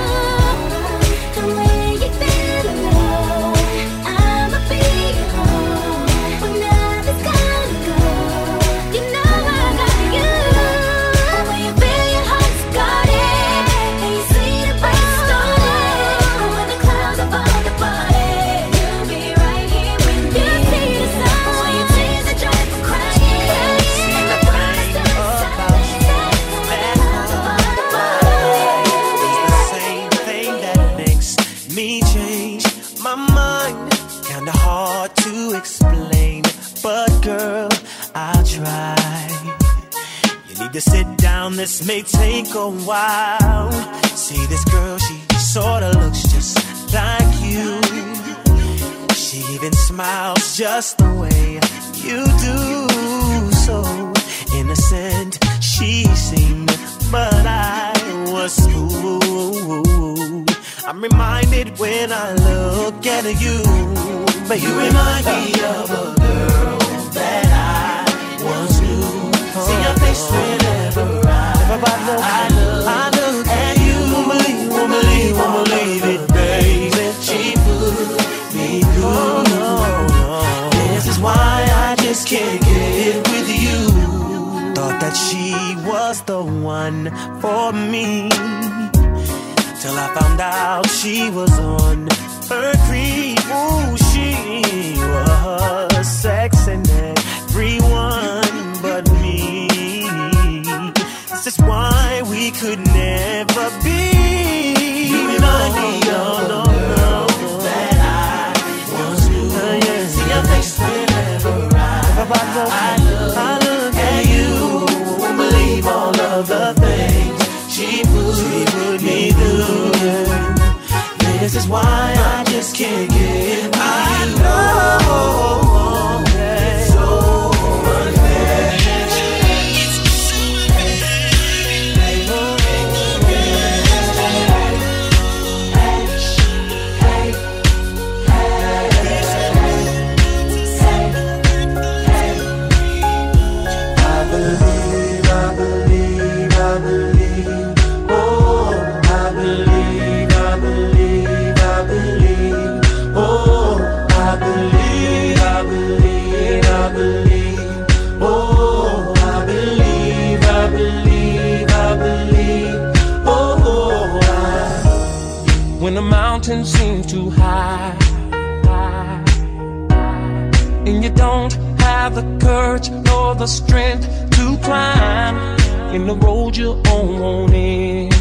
And when you feel alone, I'ma be home. When nothing's gonna go, you know I got you. When you feel your heart's guarded and you see the break started, when the clouds are falling apart, you'll be right here with me. You see the sun when your tears are dry from crying, and the world is turning silent, when the clouds are falling apart. The same thing that makes me change my mind. Kinda hard to explain, but girl, I'll try. You need to sit down, this may take a while. See this girl, she sorta looks just like you. She even smiles just the way you do. So innocent she seemed, but I was fooled. I'm reminded when I look at you, but you remind me of a girl that I once knew. See your face whenever I, I look, I look at you. Won't believe, won't believe, won't believe it, baby. She put me through. This is why I just can't get with you. Thought that she was the one for me, till I found out she was on her creep. Ooh, she was sexing everyone but me. why we could never be. You know, no, no, no, that I once knew. Uh, yeah. See your face whenever I, I, look, I look at you. Won't believe all of the things she put, she put me through. Yeah. This is why I just can't get enough. I know it's so unfair. I believe, I believe, I believe. Oh, I believe, I believe, I believe. Oh, I believe, I believe, I believe. Oh, I believe, I believe, I believe. Oh, I. When the mountain seems too high, high, and you don't have the courage nor the strength to climb, in the road you're on in,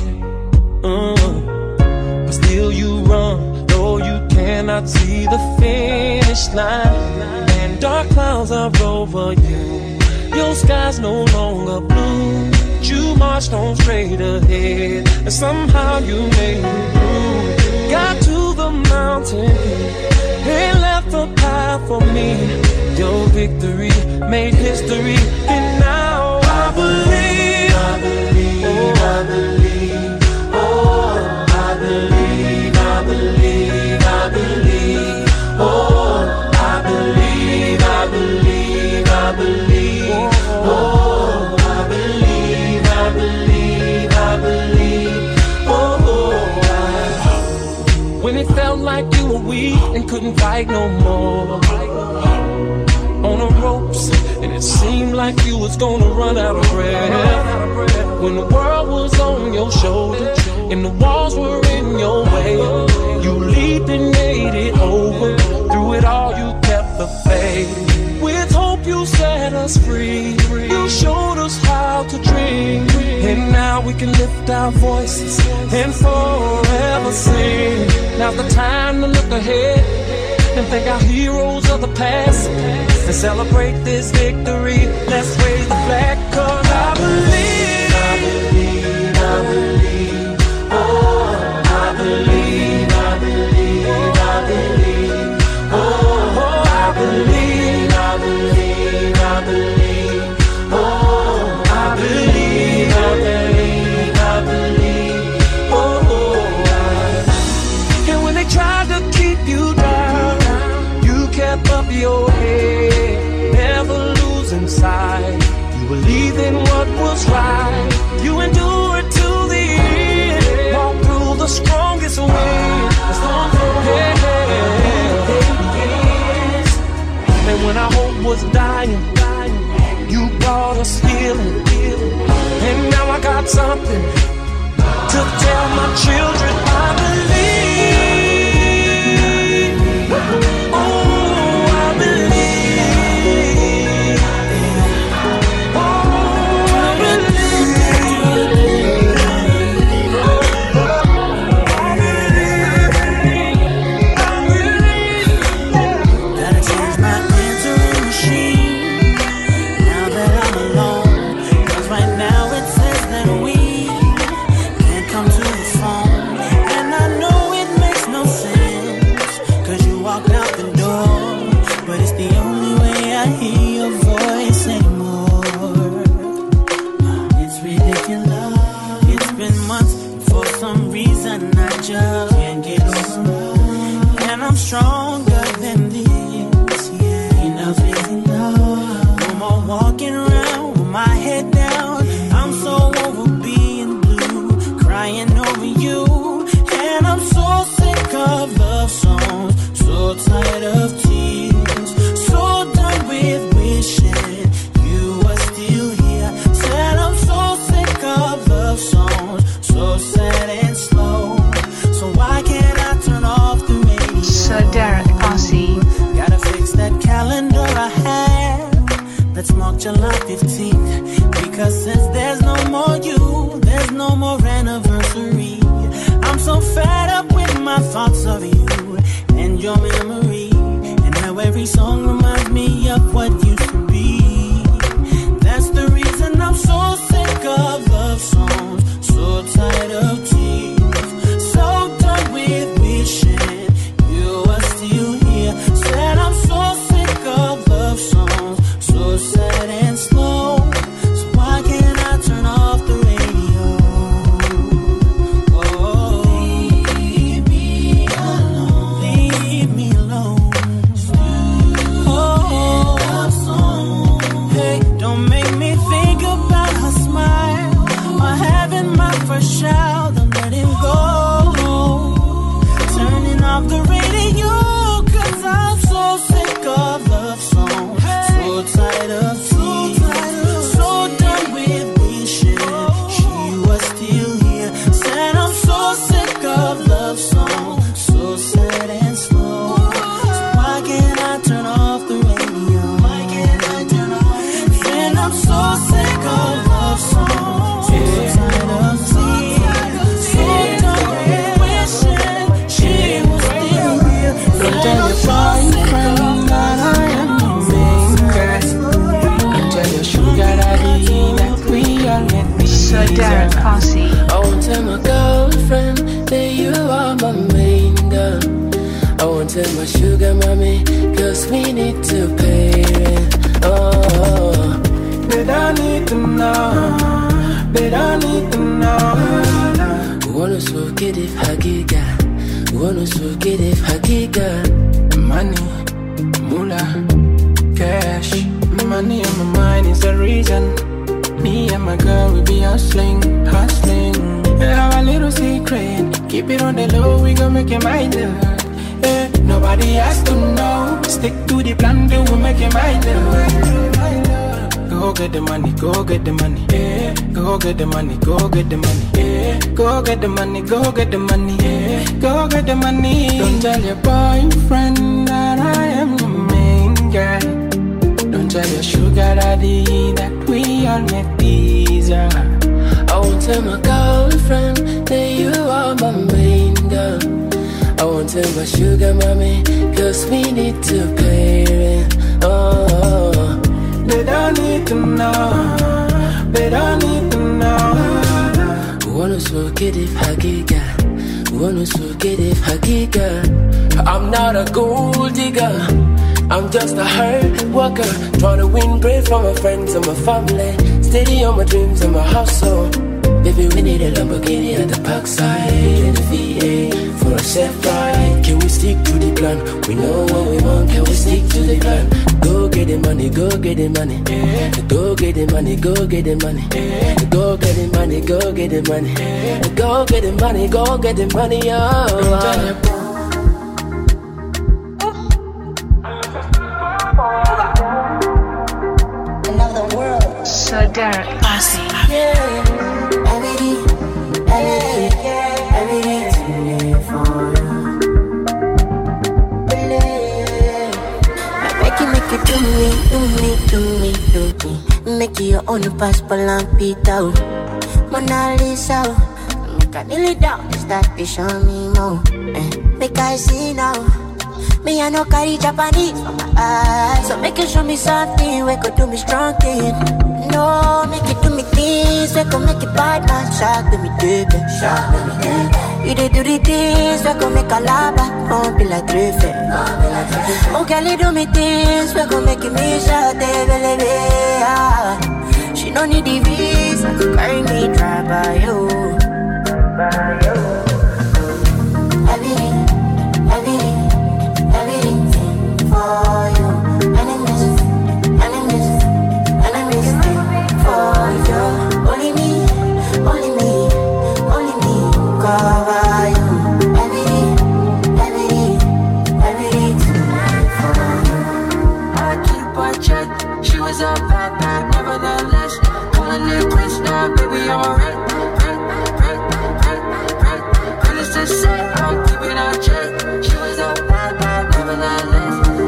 uh, but still you run, though you cannot see the finish line, and dark clouds are over you, your sky's no longer blue, but you marched on straight ahead, and somehow you made it through, got to the mountain, and left a path for me. Your victory made history, and now I believe, I believe, oh, I believe, oh, I believe, I believe, I believe, oh, I believe, I believe, I believe, oh, I believe, I believe, I believe, oh, I. When it felt like you were weak and couldn't fight no more, on the ropes, and it seemed like you was gonna run out of breath. When the world was on your shoulder and the walls were in your way, you leaped and made it over. Through it all, you kept the faith. With hope, you set us free. You showed us how to dream, and now we can lift our voices and forever sing. Now's the time to look ahead and thank our heroes of the past, and celebrate this victory. Let's raise the flag, 'cause I believe, I believe, I believe. Oh, I believe, I believe, I believe. Oh, I believe, I believe, I believe. Oh, I believe, I believe, I believe. Oh, I. And when they tried to keep you down, kept up your head, never losing sight. You believed in what was right. You endured to the end, walked through the strongest wind. The storm yeah, yes. And when our hope was dying, you brought us healing. And now I got something to tell my children. I believe. Stronger than this, yeah. Enough is enough. No more walking around with my head down. I'm so over being blue, crying over you. And I'm so sick of love songs, so tired of tears, so done with wishing you were still here. Said I'm so sick of love songs, so sad and slow. So why can't I turn off the radio? Sir Derek child, I'm letting go. Turning off the radio, cause I'm so sick of love songs. So tired of tears, so done with wishing she was still here. Said I'm so sick of love songs, so sad and slow. So why can't I turn off the radio? Why can't I turn off? And I'm so sick of love songs, so tired of tears, so done with wishing she was still here. Don't tell your boyfriend that I am your main girl. Don't tell your sugar daddy that we are meant to be. So Derek Posse. I won't tell my girlfriend that you are my main girl. I won't tell my sugar mommy, cause we need to pay rent. Oh, but I need to know, but I need to know. Wanna so get if Hagiga, wanna so get if Hagiga. Money, moolah, cash. Money on my mind is the reason. Me and my girl, we be hustling, hustling. We have a little secret, keep it on the low, we gon' make it my love. Eh, nobody has to know, stick to the plan, then we'll make it my love. Go get the money, go get the money, eh. Go get the money, go get the money, eh. Go get the money, go get the money, eh. Go get the money. Don't tell your boyfriend that I am your main guy. Don't tell your sugar daddy that we are met these. I won't tell my girlfriend that you are my main girl. I won't tell my sugar mommy, cause we need to pay rent. Oh, they don't need to know, they don't need to know. Wanna so get if Hagiga, wanna so get if Hagiga. I'm not a gold digger, I'm just a hard worker, trying to win bread from my friends and my family. Steady on my dreams and my hustle. Baby, we need a Lamborghini at the parkside in the V A for a safe ride. Can we stick to the plan? We know what we want, can we stick to the plan? Go get the money, go get the money, yeah. Go get the money, go get the money, yeah. Go get the money, go get the money, yeah. Go get the money, go get the money, oh. Another world. So Derek Posse. Yeah. Every day, every day, every day to live for you. Believe. I make you, make you do me, do me, do me, do me. Make you your own passport and Peter. Mona Lisa. Make I kneel down, start to show me more. Eh. Make I see now. Me I no carry Japanese for my eyes. So make you show me something where could do me strong thing. No, make you do me things where could make it bad man. Shock with me baby, shock with me baby. You dey do the things where could make a lava. Won't be like Griffin. Oh girl, you do me things where could make me shot baby. She don't need the visa to carry me drive by you. By you. Every day, every day. For you, enemies, enemies, enemies for you. Only me, only me, only me cover you. Every day, every day, every day for you. I keep her check. She was a bad bad, nevertheless. Calling it quits now, baby, I'm alright. Right, right, right, right. Needless to say, I'll keep it on check. She was a bad bad, nevertheless.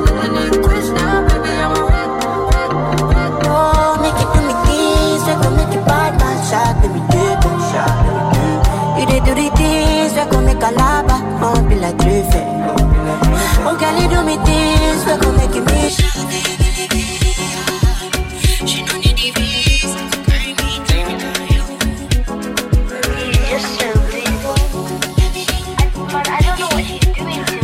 You dey do the things that gon' make a lava. Won't be like Griffin. Oh girl, you do me things that gon' make you miss. She don't need the visa to carry me down. He's just so beautiful. But I don't know what he's doing to me.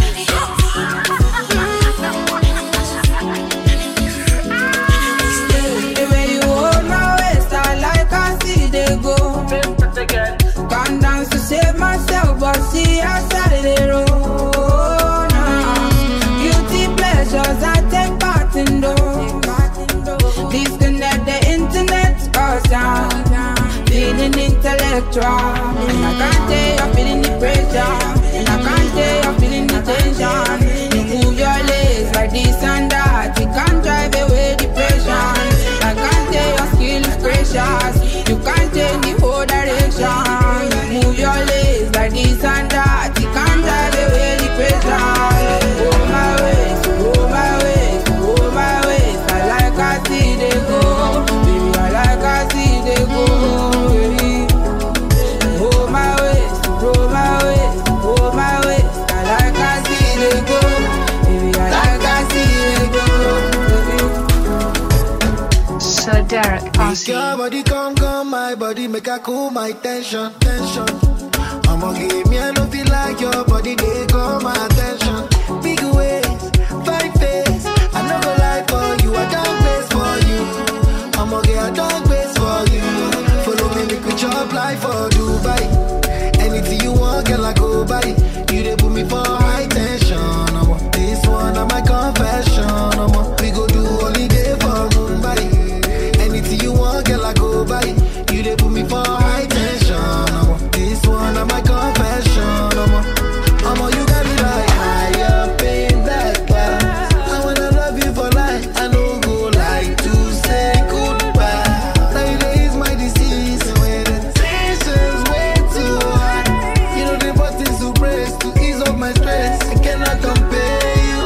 The way you hold my waist, I like I see they go. Gone down to save myself, but see I started it roll now. Beauty pleasures I take part in those. Disconnect the internet, cause I'm feeling it intellectual. And I can't tell you're feeling the pressure. And I can't tell you're feeling the tension. You move your legs like this and that. You can't drive away depression. I can't tell your skill is precious. You can't change the whole direction. You move your legs like this and that. You can't drive away depression. Oh my ways, oh my ways, oh my ways. I like I see they go. Baby, I like I see they go. Oh my ways, oh my ways, oh my ways. I like I see they go. Baby, I like I see they go. So Derek Posse. Make your body come, come, my body make a cool my tension, tension. I'ma give me a love feel like your body, they call my attention. Big ways, five face. I no go lie for you, I don't place for you. I'ma get a dog base for you. Follow me, make we chop life for Dubai. Anything you want, girl, I go buy. You they put me for high tension. I'm on this one, I'm my confession. I'm on, we go do holiday for Mumbai. Anything you want, girl, I go buy. You they put me for high tension. I'm on this one, I'm my confession. I'm on, I'm on, you got me like high up in that class. I wanna love you for life. I don't go like to say goodbye. Nowadays my disease when the tension's way too high. You know the buttons to press to ease up my stress. I cannot compare you.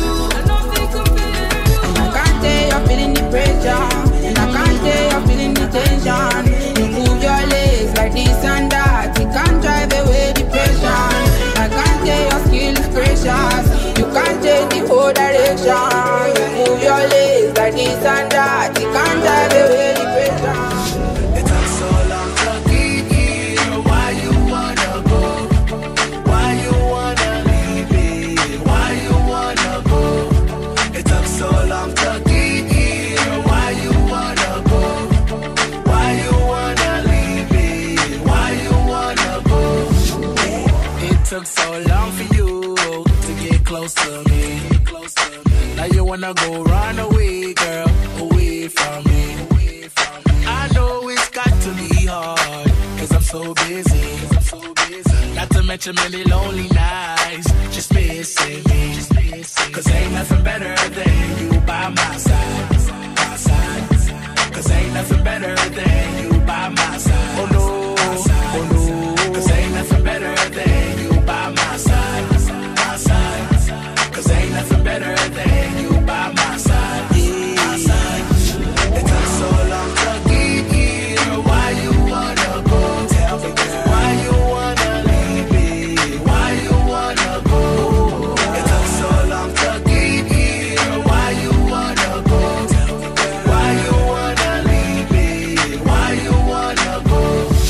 And I can't tell you're feeling the pressure. And I can't tell you're feeling the tension. You move your legs like this and that. You can't drive away depression. I can't tell your skill is precious. You can't change the whole direction. You move your legs like this and that. You can't drive away depression. It took so long to get here. Why you wanna go? Why you wanna leave me? Why you wanna go? It took so long to get here. Why you wanna go? Why you wanna leave me? Why you wanna go? It took so long for you to get close to me. Now you wanna go run away, girl, away from me. I know it's got to be hard, cause I'm so busy. Not to mention many lonely nights, just missing me. Cause ain't nothing better than you by my side. My side. Cause ain't nothing better than you by my side. Oh no, oh no. Cause ain't nothing better than you by my side. My side. Cause ain't nothing better than you by my side. Yeah. My side. It took so long to get here. Why you wanna go? Tell me, girl. Why you wanna leave me? Why you wanna go? It took so long to get here. Why you wanna go? Tell me, girl. Why you wanna leave me? Why you wanna go?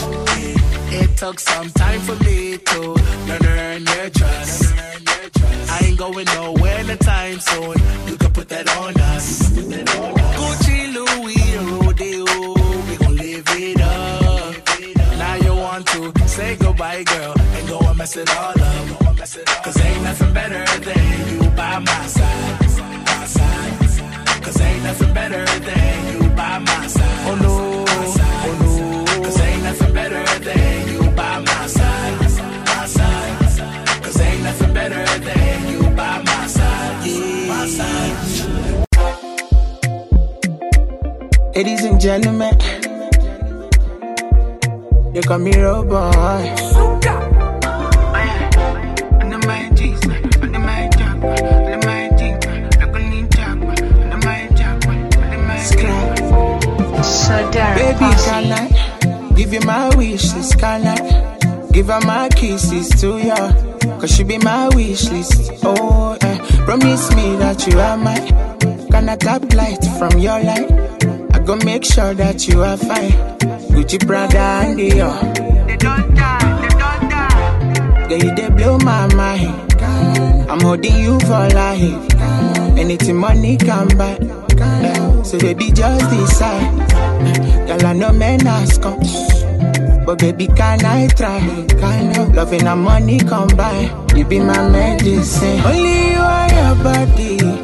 It took some time for me to learn to earn your trust. I ain't going nowhere anytime soon. You can put that on us. Gucci, Louis, Rodeo, we gon' live it up. Now you want to say goodbye, girl, and go and mess it all up. Cause ain't nothing better than you by my side. My side. Cause ain't nothing better than you by my side. Oh no, oh no. Cause ain't nothing better than you by my side. My side. Cause ain't nothing better than you by my side. Yeah. My side. Ladies and gentlemen, you call me Roboy. So Derek Baby, Posse. can I give you my wish list? Can I give her my kisses to you? Cause she be my wish list. Oh, eh. Promise me that you are mine. Can I tap light from your light? I go make sure that you are fine. Gucci, Prada, and Dior. They don't die, they don't die. Girl, you they blow my mind. I'm holding you for life. Anything money can buy. So baby, just decide. Girl, I know men ask come. But baby, can I try? Kind of loving and money combine. You be my medicine. Only you are your body.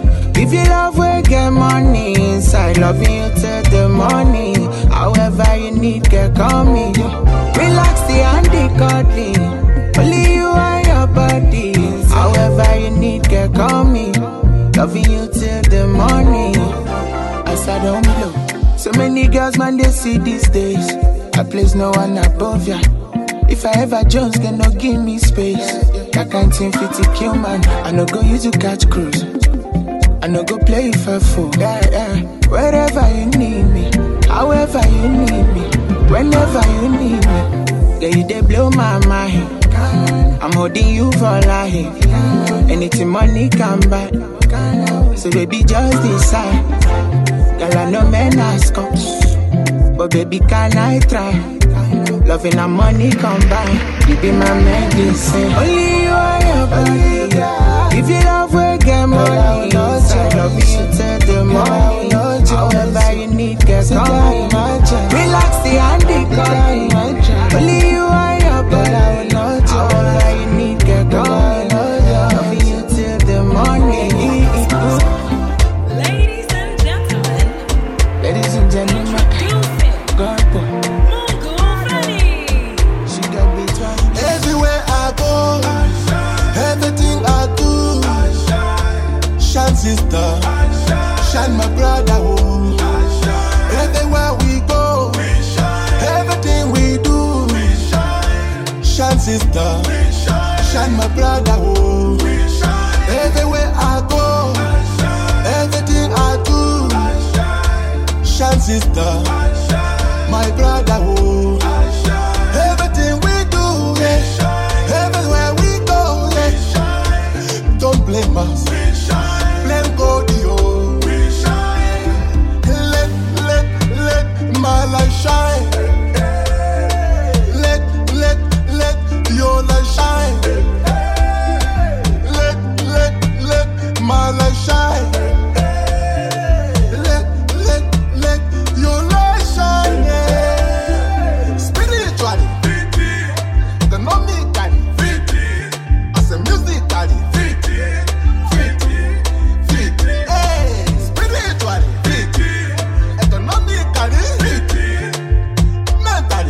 If you love, we get money inside. Loving you till the morning. However you need, get call me. Relax the handy cuddly. Only you and your body. However you need, get call me. Loving you till the morning. As I don't blow. So many girls, man, they see these days. I place no one above ya. If I ever Jones, can no give me space. That kind thing fit to kill man. I no go use you catch cruise. I no go play for fool. Yeah, yeah. Wherever you need me, however you need me, whenever you need me. Yeah, you they blow my mind. I'm holding you for life. Anything money come back. So baby, just decide. Girl, I know men ask us, but baby, can I try? Loving and money combine. You be my medicine. Only you and your body. If you love, we get money. I love you till the morning. However you need, get on. Relax the handy cuddly. Only you and your body. However you need, get on. Loving you till the morning. Ladies and gentlemen. Ladies and gentlemen. God boy. Everywhere I go, everything I do, shine sister, shine my brother. Oh. Everywhere we go, everything we do, shine sister, shine my brother. Oh. Everywhere I go, everything I do, shine sister, my brother. Oh. Everything we do, yeah. Everywhere we go, yeah. Don't blame us, blame God, yo. Let, let, let my light shine. Let, let, let your light shine. Let, let, let my light shine. Let, let, let your light shine, yeah. Spiritually, economically, as a musically, hey, spiritually, economically, mentally,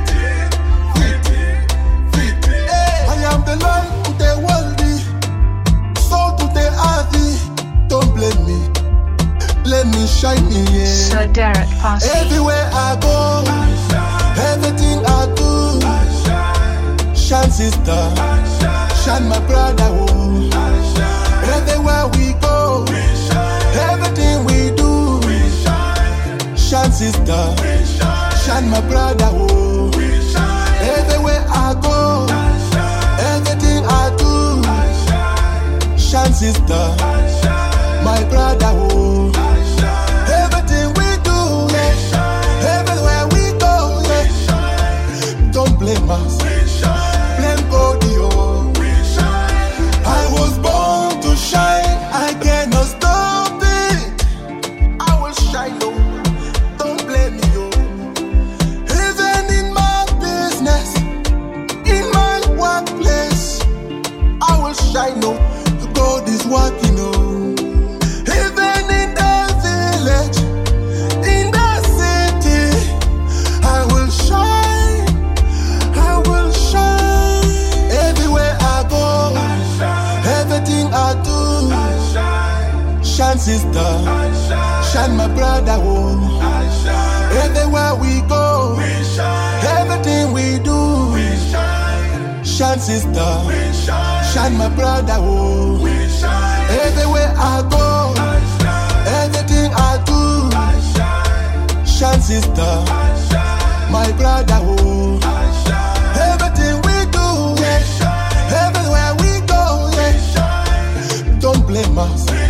hey, I am the light to the world, soul to the earth. Don't blame me, let me shine, yeah. So Derek Posse. Everywhere I go, everything I do, shine sister, shine my brother. Oh. Everywhere we go, everything we do, shine sister, shine my brother. Oh. Everywhere I go, everything I do, shine sister, my brother. Oh. Everything we do, yeah. Everywhere we go, yeah. Don't blame us, blame God, yo. I was born to shine, I cannot stop it. I will shine, yo. Don't blame me, yo. Even in my business, in my workplace, I will shine, yo. God is working, yo. Even in the village, in the city, I will shine, I will shine. Everywhere I go, everything I do, shine sister, shine my brother. Oh. Everywhere we go, everything we do, shine sister, shine my brother. Oh. Everywhere I go, everything I do, shine sister, my brother. Oh. Everything we do, yeah. Everywhere we go, yeah. Don't blame us,